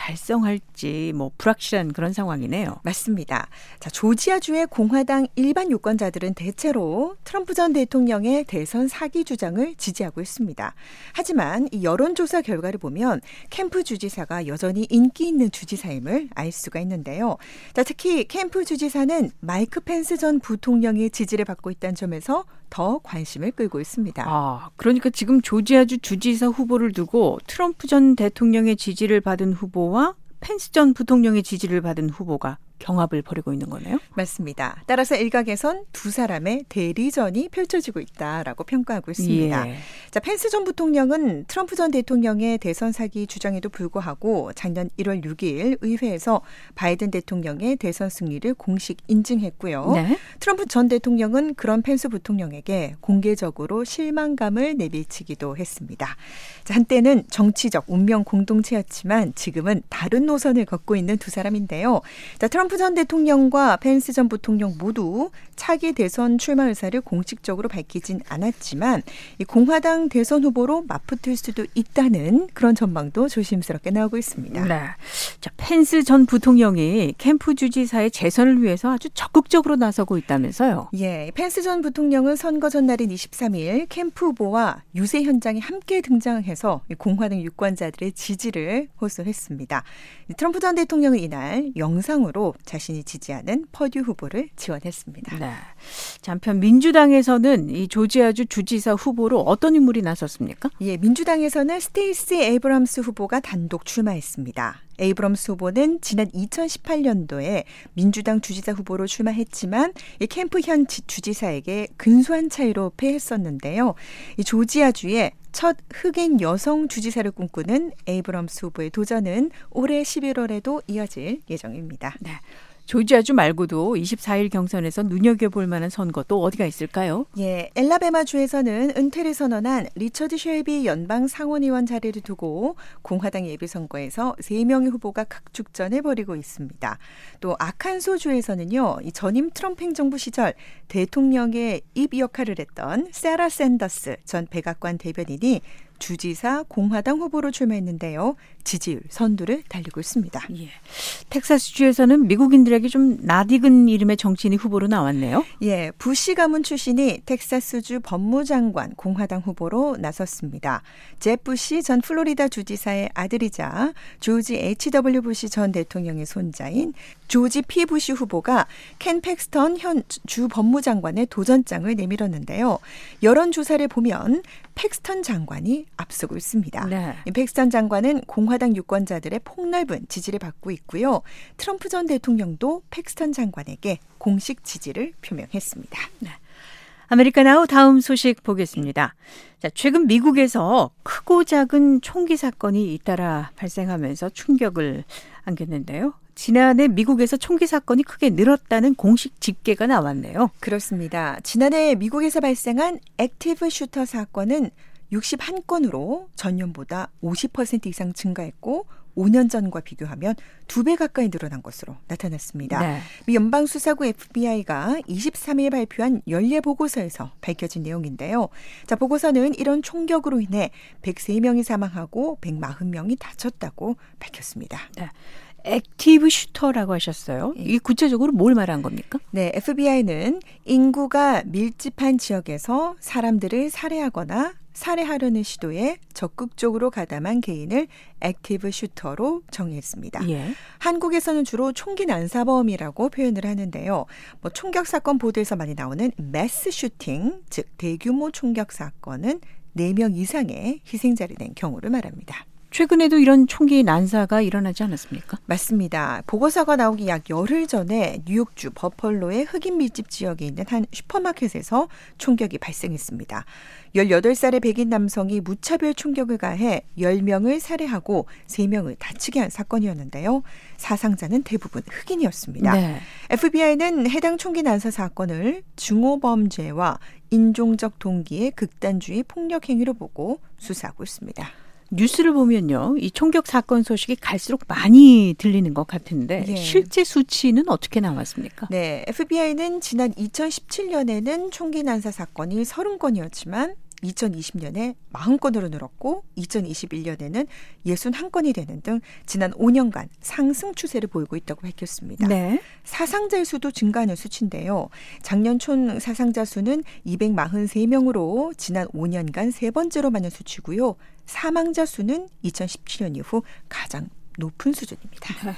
달성할지 뭐 불확실한 그런 상황이네요. 맞습니다. 자, 조지아주의 공화당 일반 유권자들은 대체로 트럼프 전 대통령의 대선 사기 주장을 지지하고 있습니다. 하지만 이 여론조사 결과를 보면 캠프 주지사가 여전히 인기 있는 주지사임을 알 수가 있는데요. 자, 특히 캠프 주지사 지사는 마이크 펜스 전 부통령의 지지를 받고 있다는 점에서 더 관심을 끌고 있습니다. 아, 그러니까 지금 조지아주 주지사 후보를 두고 트럼프 전 대통령의 지지를 받은 후보와 펜스 전 부통령의 지지를 받은 후보가 경합을 벌이고 있는 거네요? 맞습니다. 따라서 일각에선 두 사람의 대리전이 펼쳐지고 있다라고 평가하고 있습니다. 예. 자, 펜스 전 부통령은 트럼프 전 대통령의 대선 사기 주장에도 불구하고 작년 일월 육일 의회에서 바이든 대통령의 대선 승리를 공식 인증했고요. 네. 트럼프 전 대통령은 그런 펜스 부통령에게 공개적으로 실망감을 내비치기도 했습니다. 자, 한때는 정치적 운명 공동체였지만 지금은 다른 노선을 걷고 있는 두 사람인데요. 자, 트럼프 트럼프 전 대통령과 펜스 전 부통령 모두 차기 대선 출마 의사를 공식적으로 밝히진 않았지만 이 공화당 대선 후보로 맞붙을 수도 있다는 그런 전망도 조심스럽게 나오고 있습니다. 네. 자, 펜스 전 부통령이 캠프 주지사의 재선을 위해서 아주 적극적으로 나서고 있다면서요? 예, 펜스 전 부통령은 선거 전날인 이십삼일 캠프 후보와 유세 현장에 함께 등장해서 공화당 유권자들의 지지를 호소했습니다. 트럼프 전 대통령은 이날 영상으로 자신이 지지하는 퍼듀 후보를 지원했습니다. 네. 자, 한편 민주당에서는 이 조지아주 주지사 후보로 어떤 인물을 인물이 나섰습니까? 예, 민주당에서는 스테이시 에이브럼스 후보가 단독 출마했습니다. 에이브럼스 후보는 지난 이천십팔 년도에 민주당 주지사 후보로 출마했지만 이 캠프 현 주지사에게 근소한 차이로 패했었는데요. 이 조지아주의 첫 흑인 여성 주지사를 꿈꾸는 에이브럼스 후보의 도전은 올해 십일월에도 이어질 예정입니다. 네. 조지아주 말고도 이십사 일 경선에서 눈여겨볼 만한 선거 또 어디가 있을까요? 예, 엘라베마주에서는 은퇴를 선언한 리처드 쉘비 연방 상원의원 자리를 두고 공화당 예비선거에서 세 명의 후보가 각축전을 벌이고 있습니다. 또 아칸소주에서는요, 이 전임 트럼프 행정부 시절 대통령의 입 역할을 했던 세라 샌더스 전 백악관 대변인이 주지사 공화당 후보로 출마했는데요. 지지율 선두를 달리고 있습니다. 예. 텍사스주에서는 미국인들에게 좀 낯익은 이름의 정치인이 후보로 나왔네요. 예, 부시 가문 출신이 텍사스주 법무장관 공화당 후보로 나섰습니다. 잽 부시 전 플로리다 주지사의 아들이자 조지 에이치 더블유 부시 전 대통령의 손자인 조지 피 부시 후보가 켄 팩스턴 현 주 법무장관의 도전장을 내밀었는데요. 여론조사를 보면 팩스턴 장관이 앞서고 있습니다. 네. 팩스턴 장관은 공화당 유권자들의 폭넓은 지지를 받고 있고요. 트럼프 전 대통령도 팩스턴 장관에게 공식 지지를 표명했습니다. 네. 아메리카나우 다음 소식 보겠습니다. 자, 최근 미국에서 크고 작은 총기 사건이 잇따라 발생하면서 충격을 안겼는데요. 지난해 미국에서 총기 사건이 크게 늘었다는 공식 집계가 나왔네요. 그렇습니다. 지난해 미국에서 발생한 액티브 슈터 사건은 육십일 건으로 전년보다 오십 퍼센트 이상 증가했고 오 년 전과 비교하면 두 배 가까이 늘어난 것으로 나타났습니다. 네. 미 연방수사국 에프비아이가 이십삼 일 발표한 연례 보고서에서 밝혀진 내용인데요. 자, 보고서는 이런 총격으로 인해 백세 명이 사망하고 백사십 명이 다쳤다고 밝혔습니다. 네. 액티브 슈터라고 하셨어요. 이 구체적으로 뭘 말한 겁니까? 네, 에프비아이는 인구가 밀집한 지역에서 사람들을 살해하거나 살해하려는 시도에 적극적으로 가담한 개인을 액티브 슈터로 정의했습니다. 예. 한국에서는 주로 총기 난사범이라고 표현을 하는데요. 뭐 총격 사건 보도에서 많이 나오는 매스 슈팅, 즉 대규모 총격 사건은 네 명 이상의 희생자를 낸 경우를 말합니다. 최근에도 이런 총기 난사가 일어나지 않았습니까? 맞습니다. 보고서가 나오기 약 열흘 전에 뉴욕주 버펄로의 흑인 밀집 지역에 있는 한 슈퍼마켓에서 총격이 발생했습니다. 열여덟 살의 백인 남성이 무차별 총격을 가해 열 명을 살해하고 세 명을 다치게 한 사건이었는데요. 사상자는 대부분 흑인이었습니다. 네. 에프비아이는 해당 총기 난사 사건을 증오범죄와 인종적 동기의 극단주의 폭력 행위로 보고 수사하고 있습니다. 뉴스를 보면요, 이 총격 사건 소식이 갈수록 많이 들리는 것 같은데 예. 실제 수치는 어떻게 나왔습니까? 네, 에프비아이는 지난 이천십칠 년에는 총기 난사 사건이 서른 건이었지만 이천이십 년에 사십 건으로 늘었고 이천이십일 년에는 육십일 건이 되는 등 지난 오 년간 상승 추세를 보이고 있다고 밝혔습니다. 네. 사상자의 수도 증가하는 수치인데요. 작년 총 사상자 수는 이백사십삼 명으로 지난 오 년간 세 번째로 많은 수치고요. 사망자 수는 이천십칠 년 이후 가장 높은 수준입니다. 네.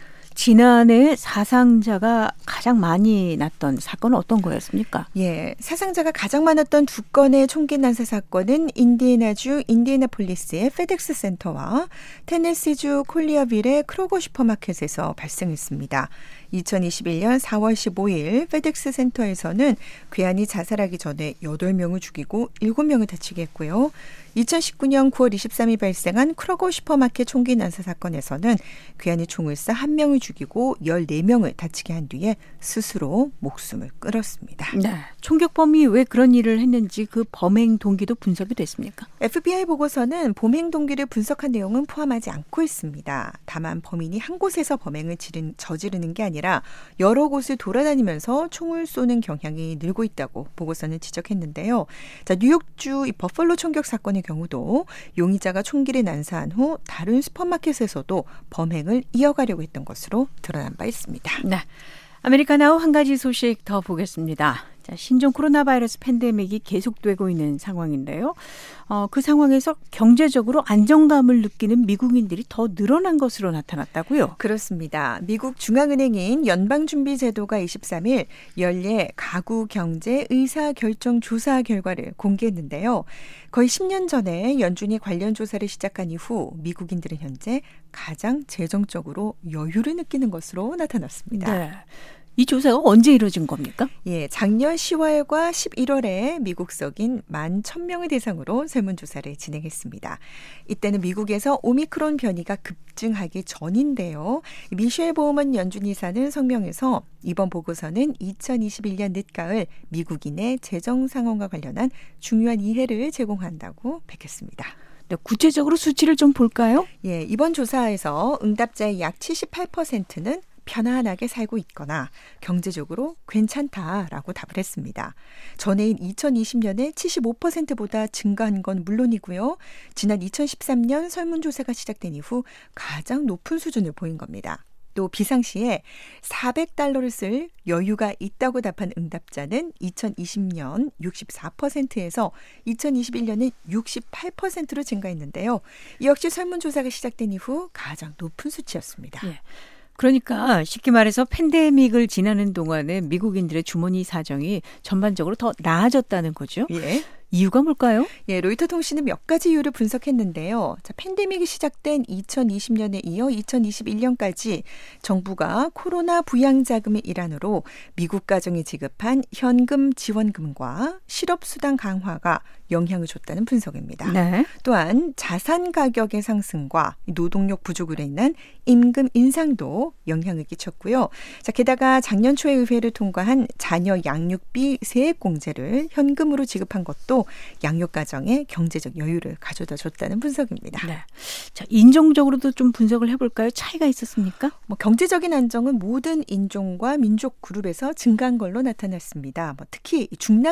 지난해 사상자가 가장 많이 났던 사건은 어떤 거였습니까? 예, 사상자가 가장 많았던 두 건의 총기 난사 사건은 인디애나주 인디애나폴리스의 페덱스 센터와 테네시주 콜리어빌의 크로거 슈퍼마켓에서 발생했습니다. 이천이십일 년 사월 십오일 페덱스 센터에서는 괴한이 자살하기 전에 여덟 명을 죽이고 일곱 명을 다치게 했고요. 이천십구 년 구월 이십삼일 발생한 크로거 슈퍼마켓 총기 난사 사건에서는 괴한이 총을 쏴 한 명을 죽이고 열네 명을 다치게 한 뒤에 스스로 목숨을 끊었습니다. 네. 총격범이 왜 그런 일을 했는지 그 범행 동기도 분석이 됐습니까? 에프비아이 보고서는 범행 동기를 분석한 내용은 포함하지 않고 있습니다. 다만 범인이 한 곳에서 범행을 저지르는 게 아니라 여러 곳을 돌아다니면서 총을 쏘는 경향이 늘고 있다고 보고서는 지적했는데요. 자, 뉴욕주 이 버펄로 총격 사건의 경우도 용의자가 총기를 난사한 후 다른 슈퍼마켓에서도 범행을 이어가려고 했던 것으로 드러난 바 있습니다. 네. 아메리카나우 한 가지 소식 더 보겠습니다. 자, 신종 코로나 바이러스 팬데믹이 계속되고 있는 상황인데요. 어, 그 상황에서 경제적으로 안정감을 느끼는 미국인들이 더 늘어난 것으로 나타났다고요? 그렇습니다. 미국 중앙은행인 연방준비제도가 이십삼 일 연례 가구 경제 의사결정 조사 결과를 공개했는데요. 거의 십 년 전에 연준이 관련 조사를 시작한 이후 미국인들은 현재 가장 재정적으로 여유를 느끼는 것으로 나타났습니다. 네. 이 조사가 언제 이루어진 겁니까? 예, 작년 시월과 십일월에 미국석인 만 천 명을 대상으로 설문조사를 진행했습니다. 이때는 미국에서 오미크론 변이가 급증하기 전인데요. 미셸 보우먼 연준 이사는 성명에서 이번 보고서는 이천이십일 년 늦가을 미국인의 재정 상황과 관련한 중요한 이해를 제공한다고 밝혔습니다. 네, 구체적으로 수치를 좀 볼까요? 예, 이번 조사에서 응답자의 약 칠십팔 퍼센트는 편안하게 살고 있거나 경제적으로 괜찮다라고 답을 했습니다. 전해인 이천이십 년에 칠십오 퍼센트보다 증가한 건 물론이고요. 지난 이천십삼 년 설문조사가 시작된 이후 가장 높은 수준을 보인 겁니다. 또 비상시에 사백 달러를 쓸 여유가 있다고 답한 응답자는 이천이십 년 육십사 퍼센트에서 이천이십일 년에 육십팔 퍼센트로 증가했는데요. 이 역시 설문조사가 시작된 이후 가장 높은 수치였습니다. 예. 그러니까 쉽게 말해서 팬데믹을 지나는 동안에 미국인들의 주머니 사정이 전반적으로 더 나아졌다는 거죠. 예. 이유가 뭘까요? 예, 로이터 통신은 몇 가지 이유를 분석했는데요. 자, 팬데믹이 시작된 이천이십 년에 이어 이천이십일 년까지 정부가 코로나 부양자금의 일환으로 미국 가정에 지급한 현금 지원금과 실업수당 강화가 영향을 줬다는 분석입니다. 네. 또한 자산 가격의 상승과 노동력 부족으로 인한 임금 인상도 영향을 끼쳤고요. 자, 게다가 작년 초에 의회를 통과한 자녀 양육비 세액 공제를 현금으로 지급한 것도 양육 가정에 경제적 여유를 가져다 줬다는 분석입니다. 네. 자, 인종적으로도 좀 분석을 해볼까요? 차이가 있었습니까? 뭐 경제적인 안정은 모든 인종과 민족 그룹에서 증가한 걸로 나타났습니다. 뭐 특히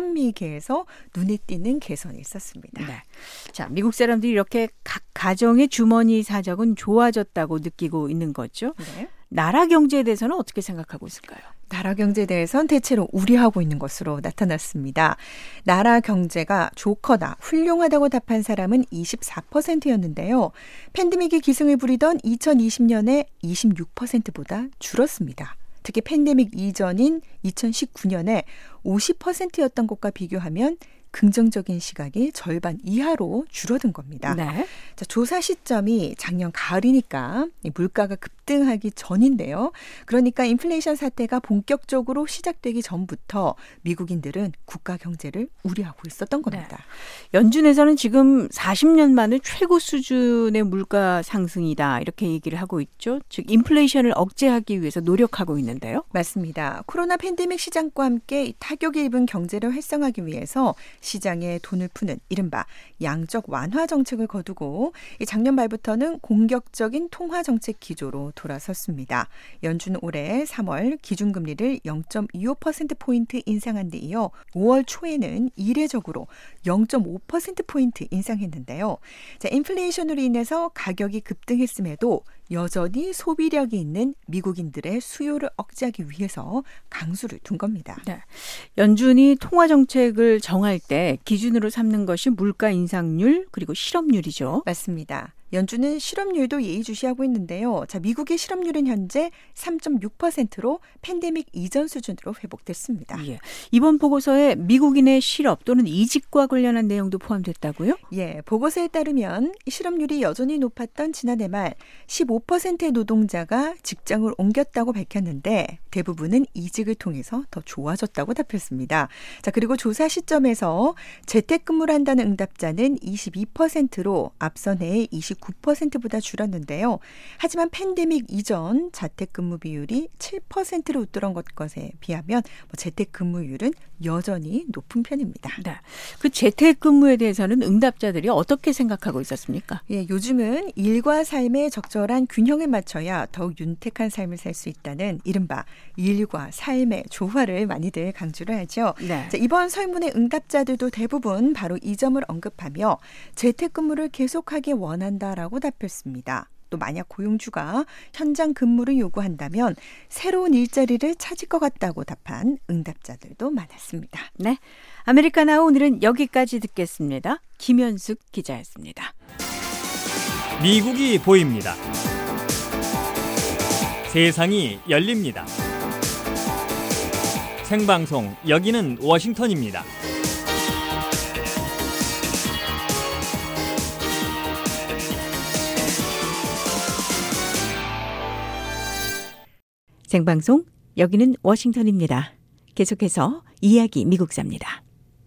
중남미계에서 눈에 띄는 개선이 있었습니다. 네. 자, 미국 사람들이 이렇게 각 가정의 주머니 사정은 좋아졌다고 느끼고 있는 거죠. 네. 나라 경제에 대해서는 어떻게 생각하고 있을까요? 나라 경제에 대해서는 대체로 우려하고 있는 것으로 나타났습니다. 나라 경제가 좋거나 훌륭하다고 답한 사람은 이십사 퍼센트였는데요. 팬데믹이 기승을 부리던 이천이십 년에 이십육 퍼센트보다 줄었습니다. 특히 팬데믹 이전인 이천십구 년에 오십 퍼센트였던 것과 비교하면 긍정적인 시각이 절반 이하로 줄어든 겁니다. 네. 자, 조사 시점이 작년 가을이니까 물가가 급등하기 전인데요. 그러니까 인플레이션 사태가 본격적으로 시작되기 전부터 미국인들은 국가 경제를 우려하고 있었던 겁니다. 네. 연준에서는 지금 사십 년 만에 최고 수준의 물가 상승이다 이렇게 얘기를 하고 있죠. 즉 인플레이션을 억제하기 위해서 노력하고 있는데요. 맞습니다. 코로나 팬데믹 시장과 함께 타격을 입은 경제를 활성화하기 위해서 시장에 돈을 푸는 이른바 양적 완화 정책을 거두고 작년 말부터는 공격적인 통화 정책 기조로 돌아섰습니다. 연준은 올해 삼월 기준금리를 영 점 이오 퍼센트포인트 인상한 데 이어 오월 초에는 이례적으로 영 점 오 퍼센트포인트 인상했는데요. 자, 인플레이션으로 인해서 가격이 급등했음에도 여전히 소비력이 있는 미국인들의 수요를 억제하기 위해서 강수를 둔 겁니다. 네. 연준이 통화 정책을 정할 때 기준으로 삼는 것이 물가 인상률 그리고 실업률이죠. 맞습니다. 연준은 실업률도 예의주시하고 있는데요. 자, 미국의 실업률은 현재 삼 점 육 퍼센트로 팬데믹 이전 수준으로 회복됐습니다. 예. 이번 보고서에 미국인의 실업 또는 이직과 관련한 내용도 포함됐다고요? 예, 보고서에 따르면 실업률이 여전히 높았던 지난해 말 십오 퍼센트의 노동자가 직장을 옮겼다고 밝혔는데 대부분은 이직을 통해서 더 좋아졌다고 답했습니다. 자, 그리고 조사 시점에서 재택근무를 한다는 응답자는 이십이 퍼센트로 앞선 해의 이십구 퍼센트보다 줄었는데요. 하지만 팬데믹 이전 재택근무 비율이 칠 퍼센트로 웃돌던 것에 비하면 뭐 재택근무율은 여전히 높은 편입니다. 네. 그 재택근무에 대해서는 응답자들이 어떻게 생각하고 있었습니까? 예, 요즘은 일과 삶의 적절한 균형을 맞춰야 더욱 윤택한 삶을 살 수 있다는 이른바 일과 삶의 조화를 많이들 강조를 하죠. 네. 자, 이번 설문의 응답자들도 대부분 바로 이 점을 언급하며 재택근무를 계속하기 원한다라고 답했습니다. 또 만약 고용주가 현장 근무를 요구한다면 새로운 일자리를 찾을 것 같다고 답한 응답자들도 많았습니다. 네, 아메리카나우 오늘은 여기까지 듣겠습니다. 김현숙 기자였습니다. 미국이 보입니다. 세상이 열립니다. 생방송, 여기는 워싱턴입니다. 생방송, 여기는 워싱턴입니다. 계속해서 이야기 미국사입니다.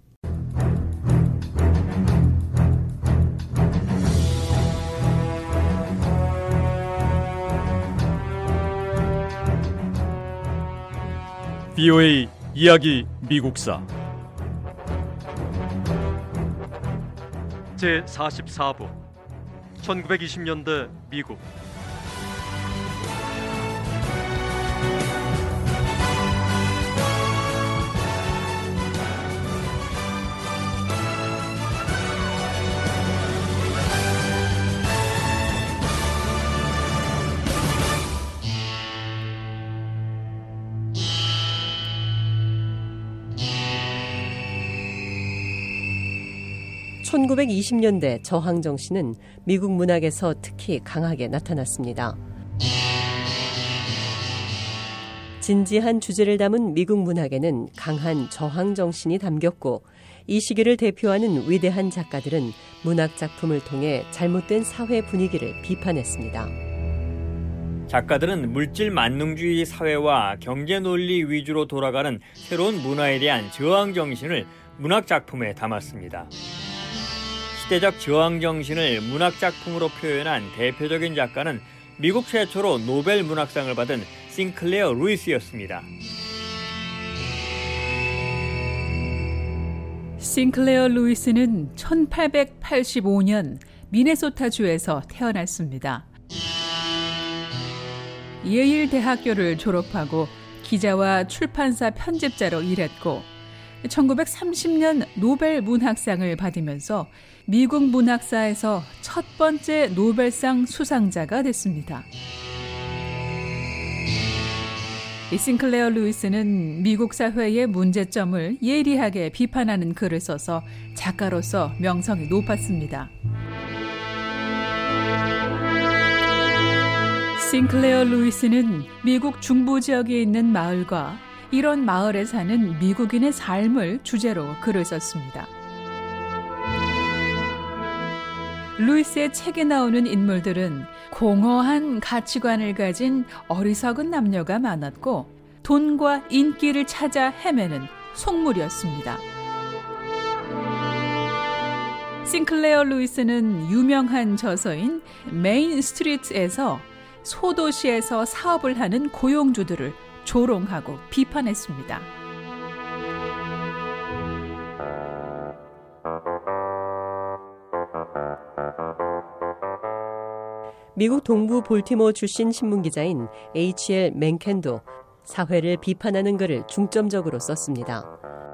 브이오에이 이야기 미국사 제사십사 부 천구백이십 년대 미국. 천구백이십 년대 저항 정신은 미국 문학에서 특히 강하게 나타났습니다. 진지한 주제를 담은 미국 문학에는 강한 저항 정신이 담겼고 이 시기를 대표하는 위대한 작가들은 문학 작품을 통해 잘못된 사회 분위기를 비판했습니다. 작가들은 물질 만능주의 사회와 경제 논리 위주로 돌아가는 새로운 문화에 대한 저항 정신을 문학 작품에 담았습니다. 시대적 저항 정신을 문학 작품으로 표현한 대표적인 작가는 미국 최초로 노벨 문학상을 받은 싱클레어 루이스였습니다. 싱클레어 루이스는 천팔백팔십오 년 미네소타주에서 태어났습니다. 예일 대학교를 졸업하고 기자와 출판사 편집자로 일했고 천구백삼십 년 노벨 문학상을 받으면서 미국 문학사에서 첫 번째 노벨상 수상자가 됐습니다. 이 싱클레어 루이스는 미국 사회의 문제점을 예리하게 비판하는 글을 써서 작가로서 명성이 높았습니다. 싱클레어 루이스는 미국 중부 지역에 있는 마을과 이런 마을에 사는 미국인의 삶을 주제로 글을 썼습니다. 루이스의 책에 나오는 인물들은 공허한 가치관을 가진 어리석은 남녀가 많았고 돈과 인기를 찾아 헤매는 속물이었습니다. 싱클레어 루이스는 유명한 저서인 메인 스트리트에서 소도시에서 사업을 하는 고용주들을 조롱하고 비판했습니다. 미국 동부 볼티모어 출신 신문기자인 에이치 엘 맨켄도 사회를 비판하는 글을 중점적으로 썼습니다.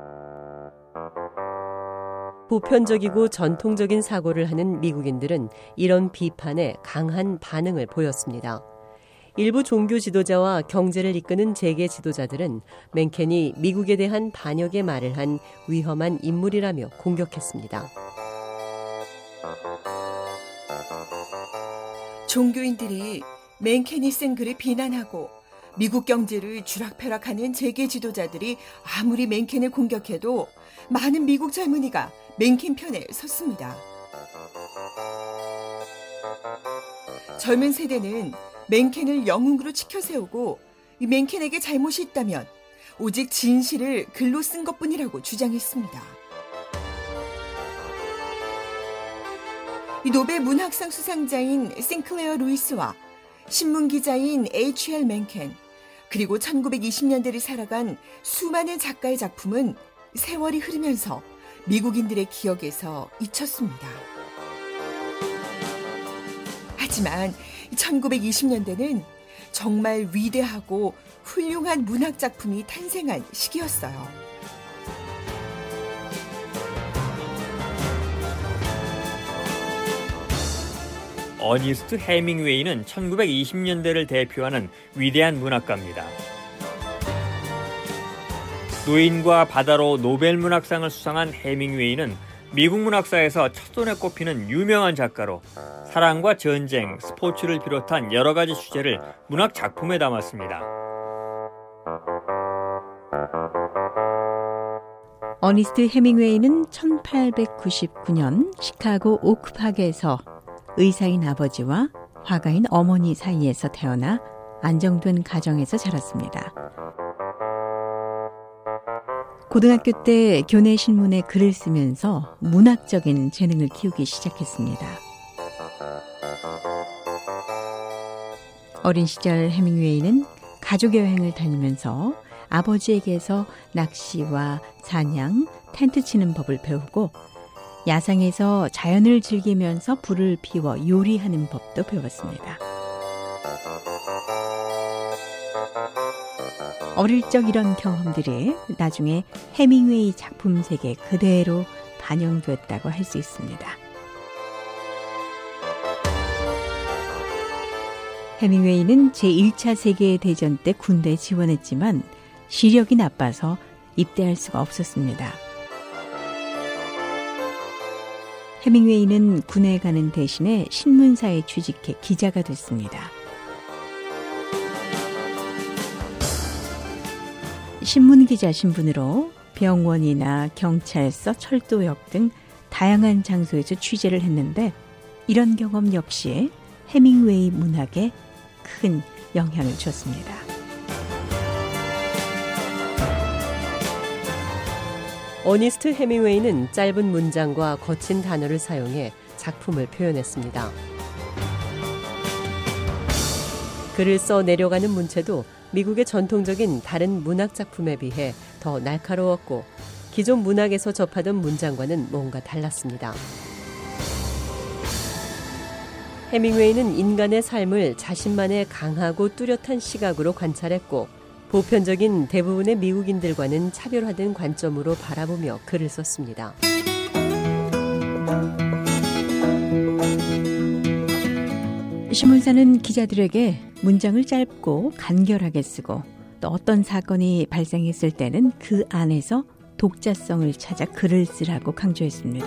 보편적이고 전통적인 사고를 하는 미국인들은 이런 비판에 강한 반응을 보였습니다. 일부 종교 지도자와 경제를 이끄는 재계 지도자들은 맨켄이 미국에 대한 반역의 말을 한 위험한 인물이라며 공격했습니다. 종교인들이 맨켄이 쓴 글을 비난하고 미국 경제를 쥐락펴락하는 재계 지도자들이 아무리 맨켄을 공격해도 많은 미국 젊은이가 맨켄 편에 섰습니다. 젊은 세대는 맨켄을 영웅으로 치켜세우고 이 맨켄에게 잘못이 있다면 오직 진실을 글로 쓴 것뿐이라고 주장했습니다. 이 노벨 문학상 수상자인 싱클레어 루이스와 신문기자인 에이치 엘 맨켄, 그리고 천구백이십 년대를 살아간 수많은 작가의 작품은 세월이 흐르면서 미국인들의 기억에서 잊혔습니다. 하지만 천구백이십 년대는 정말 위대하고 훌륭한 문학 작품이 탄생한 시기였어요. 어니스트 해밍웨이는 천구백이십 년대를 대표하는 위대한 문학가입니다. 노인과 바다로 노벨 문학상을 수상한 해밍웨이는 미국 문학사에서 첫손에 꼽히는 유명한 작가로 사랑과 전쟁, 스포츠를 비롯한 여러 가지 주제를 문학 작품에 담았습니다. 어니스트 해밍웨이는 천팔백구십구 년 시카고 오크팍에서 의사인 아버지와 화가인 어머니 사이에서 태어나 안정된 가정에서 자랐습니다. 고등학교 때 교내 신문에 글을 쓰면서 문학적인 재능을 키우기 시작했습니다. 어린 시절 해밍웨이는 가족 여행을 다니면서 아버지에게서 낚시와 사냥, 텐트 치는 법을 배우고 야상에서 자연을 즐기면서 불을 피워 요리하는 법도 배웠습니다. 어릴 적 이런 경험들이 나중에 해밍웨이 작품 세계에 그대로 반영됐다고 할 수 있습니다. 해밍웨이는 제일 차 세계대전 때 군대에 지원했지만 시력이 나빠서 입대할 수가 없었습니다. 해밍웨이는 군에 가는 대신에 신문사에 취직해 기자가 됐습니다. 신문기자 신분으로 병원이나 경찰서, 철도역 등 다양한 장소에서 취재를 했는데 이런 경험 역시 해밍웨이 문학에 큰 영향을 줬습니다. 어니스트 해밍웨이는 짧은 문장과 거친 단어를 사용해 작품을 표현했습니다. 글을 써 내려가는 문체도 미국의 전통적인 다른 문학 작품에 비해 더 날카로웠고 기존 문학에서 접하던 문장과는 뭔가 달랐습니다. 해밍웨이는 인간의 삶을 자신만의 강하고 뚜렷한 시각으로 관찰했고 보편적인 대부분의 미국인들과는 차별화된 관점으로 바라보며 글을 썼습니다. 신문사는 기자들에게 문장을 짧고 간결하게 쓰고 또 어떤 사건이 발생했을 때는 그 안에서 독자성을 찾아 글을 쓰라고 강조했습니다.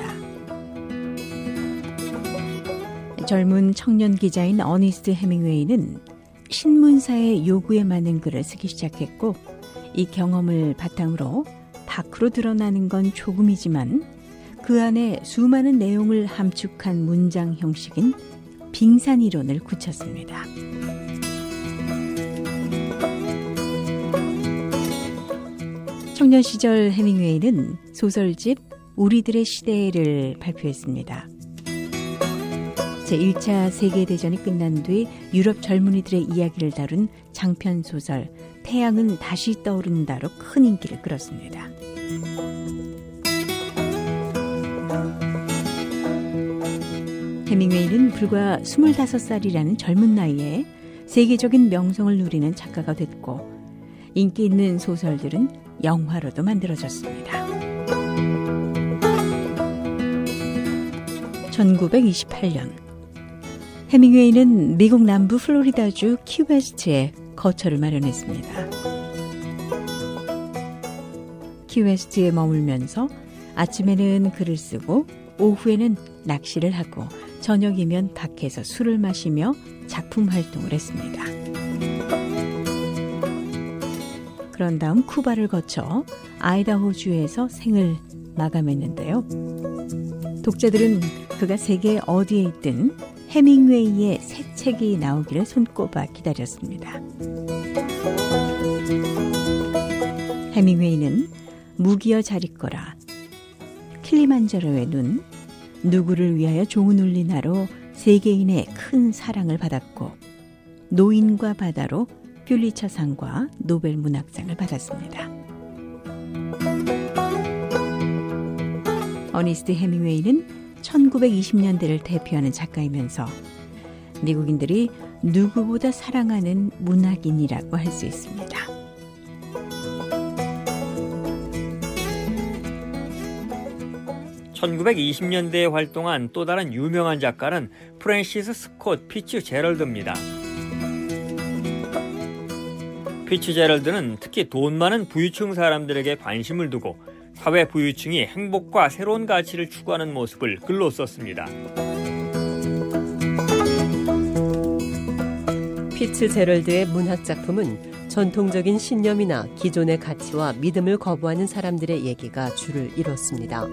젊은 청년 기자인 어니스트 해밍웨이는 신문사의 요구에 맞는 글을 쓰기 시작했고 이 경험을 바탕으로 밖으로 드러나는 건 조금이지만 그 안에 수많은 내용을 함축한 문장 형식인 빙산이론을 굳혔습니다. 청년 시절 해밍웨이는 소설집 우리들의 시대를 발표했습니다. 제일 차 세계대전이 끝난 뒤 유럽 젊은이들의 이야기를 다룬 장편 소설 태양은 다시 떠오른다로 큰 인기를 끌었습니다. 해밍웨이는 불과 스물다섯 살이라는 젊은 나이에 세계적인 명성을 누리는 작가가 됐고 인기 있는 소설들은 영화로도 만들어졌습니다. 천구백이십팔 년 해밍웨이는 미국 남부 플로리다주 키웨스트에 거처를 마련했습니다. 키웨스트에 머물면서 아침에는 글을 쓰고 오후에는 낚시를 하고 저녁이면 밖에서 술을 마시며 작품 활동을 했습니다. 그런 다음 쿠바를 거쳐 아이다호주에서 생을 마감했는데요. 독자들은 그가 세계 어디에 있든 해밍웨이의 새 책이 나오기를 손꼽아 기다렸습니다. 해밍웨이는 무기여 잘 있거라, 킬리만자로의 눈, 누구를 위하여 좋은 울리나로 세계인의 큰 사랑을 받았고 노인과 바다로 퓰리처상과 노벨 문학상을 받았습니다. 어니스트 해밍웨이는 천구백이십 년대를 대표하는 작가이면서 미국인들이 누구보다 사랑하는 문학인이라고 할 수 있습니다. 천구백이십 년대에 활동한 또 다른 유명한 작가는 프랜시스 스콧 피츠제럴드입니다. 피츠제럴드는 특히 돈 많은 부유층 사람들에게 관심을 두고 사회 부유층이 행복과 새로운 가치를 추구하는 모습을 글로 썼습니다. 피츠제럴드의 문학 작품은 전통적인 신념이나 기존의 가치와 믿음을 거부하는 사람들의 얘기가 줄을 이뤘습니다.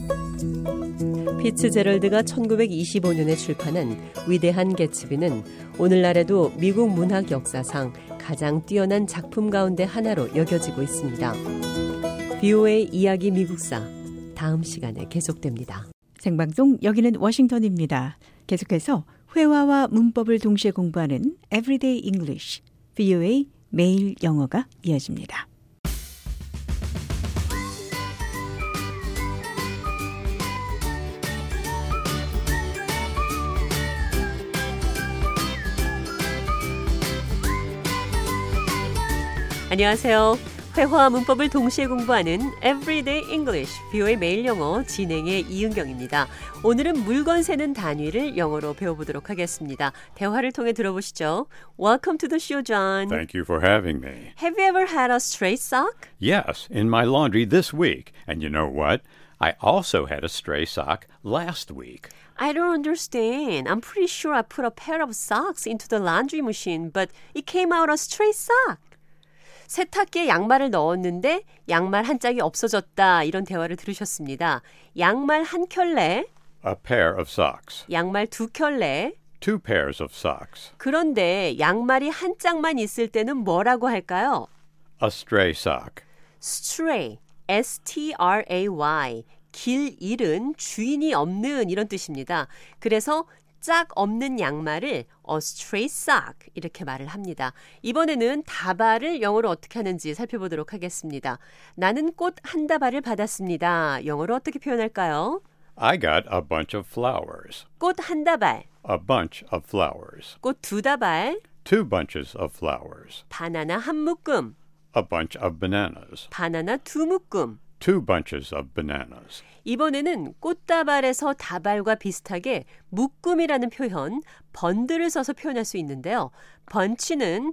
피츠제럴드가 천구백이십오 년에 출판한 위대한 개츠비는 오늘날에도 미국 문학 역사상 가장 뛰어난 작품 가운데 하나로 여겨지고 있습니다. 비오에이 이야기 미국사, 다음 시간에 계속됩니다. 생방송 여기는 워싱턴입니다. 계속해서 회화와 문법을 동시에 공부하는 Everyday English, 비오에이 매일 영어가 이어집니다. 안녕하세요. 회화와 문법을 동시에 공부하는 Everyday English, 비오에이 매일 영어 진행의 이은경입니다. 오늘은 물건 세는 단위를 영어로 배워보도록 하겠습니다. 대화를 통해 들어보시죠. Welcome to the show, John. Thank you for having me. Have you ever had a stray sock? Yes, in my laundry this week. And you know what? I also had a stray sock last week. I don't understand. I'm pretty sure I put a pair of socks into the laundry machine, but it came out a stray sock. 세탁기에 양말을 넣었는데 양말 한 짝이 없어졌다. 이런 대화를 들으셨습니다. 양말 한 켤레, A pair of socks. 양말 두 켤레. Two pairs of socks. 그런데 양말이 한 짝만 있을 때는 뭐라고 할까요? A stray sock. Stray, 에스 티 알 에이 와이, 길 잃은, 주인이 없는 이런 뜻입니다. 그래서 짝 없는 양말을 a stray sock 이렇게 말을 합니다. 이번에는 다발을 영어로 어떻게 하는지 살펴보도록 하겠습니다. 나는 꽃 한 다발을 받았습니다. 영어로 어떻게 표현할까요? I got a bunch of flowers. 꽃 한 다발. A bunch of flowers. 꽃 두 다발. Two bunches of flowers. 바나나 한 묶음. A bunch of bananas. 바나나 두 묶음. Two bunches of bananas. 이번에는 꽃다발에서 다발과 비슷하게 묶음이라는 표현, 번들을 써서 표현할 수 있는데요. 번치는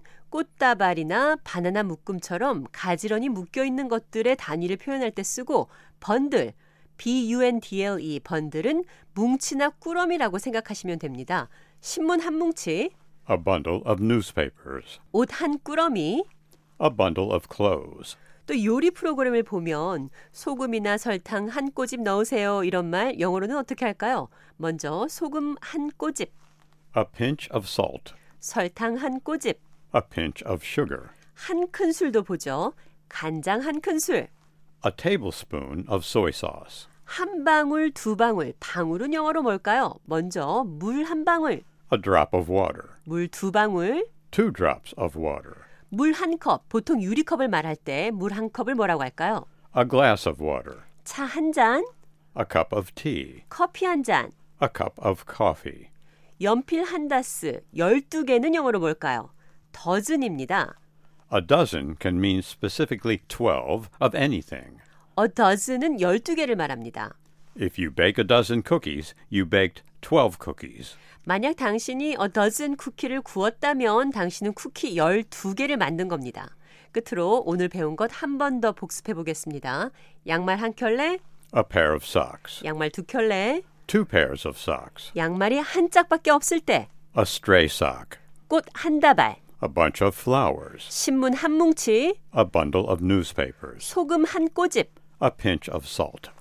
꽃다발이나 바나나 묶음처럼 가지런히 묶여있는 것들의 단위를 표현할 때 쓰고 번들, 비 유 엔 디 엘 이, 번들은 뭉치나 꾸러미라고 생각하시면 됩니다. 신문 한 뭉치, A bundle of newspapers. 옷 한 꾸러미, A bundle of clothes. 또 요리 프로그램을 보면 소금이나 설탕 한 꼬집 넣으세요. 이런 말 영어로는 어떻게 할까요? 먼저 소금 한 꼬집. A pinch of salt. 설탕 한 꼬집. A pinch of sugar. 한 큰술도 보죠. 간장 한 큰술. A tablespoon of soy sauce. 한 방울, 두 방울. 방울은 영어로 뭘까요? 먼저 물 한 방울. A drop of water. 물 두 방울. Two drops of water. 물 한 컵. 보통 유리컵을 말할 때 물 한 컵을 뭐라고 할까요? A glass of water. 차 한 잔. A cup of tea. 커피 한 잔. A cup of coffee. 연필 한 다스. 열두 개는 영어로 뭘까요? 더즌입니다. A dozen can mean specifically twelve of anything. A dozen은 열두 개를 말합니다. If you bake a dozen cookies, you baked twelve cookies. 만약 당신이 a dozen 쿠키를 구웠다면 당신은 쿠키 열두 개를 만든 겁니다. 끝으로 오늘 배운 것 한 번 더 복습해 보겠습니다. 양말 한 켤레, A pair of socks. 양말 두 켤레, Two pairs of socks. 양말이 한 짝밖에 없을 때, A stray sock. 꽃 한 다발, A bunch of flowers. 신문 한 뭉치, A bundle of newspapers. 소금 한 꼬집. A pinch of salt.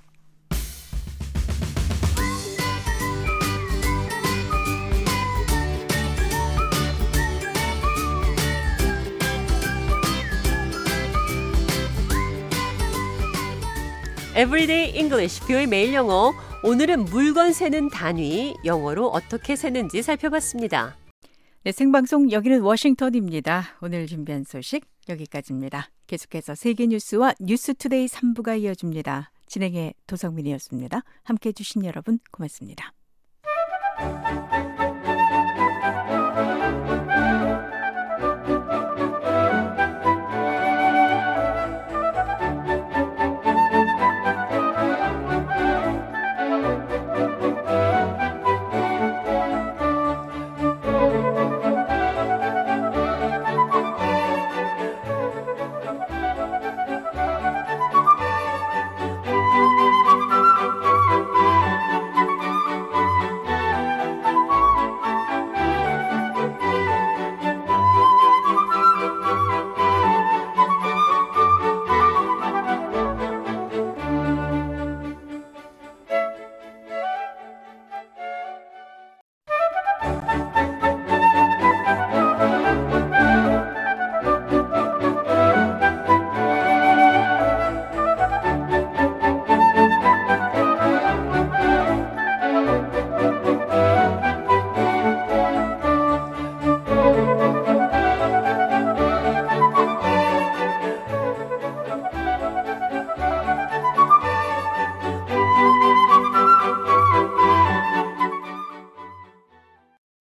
Everyday English, 비오에이 매일 영어. 오늘은 물건 세는 단위, 영어로 어떻게 세는지 살펴봤습니다. 네, 생방송 여기는 워싱턴입니다. 오늘 준비한 소식 여기까지입니다. 계속해서 세계 뉴스와 뉴스투데이 삼 부가 이어집니다. 진행의 도성민이었습니다. 함께해 주신 여러분 고맙습니다.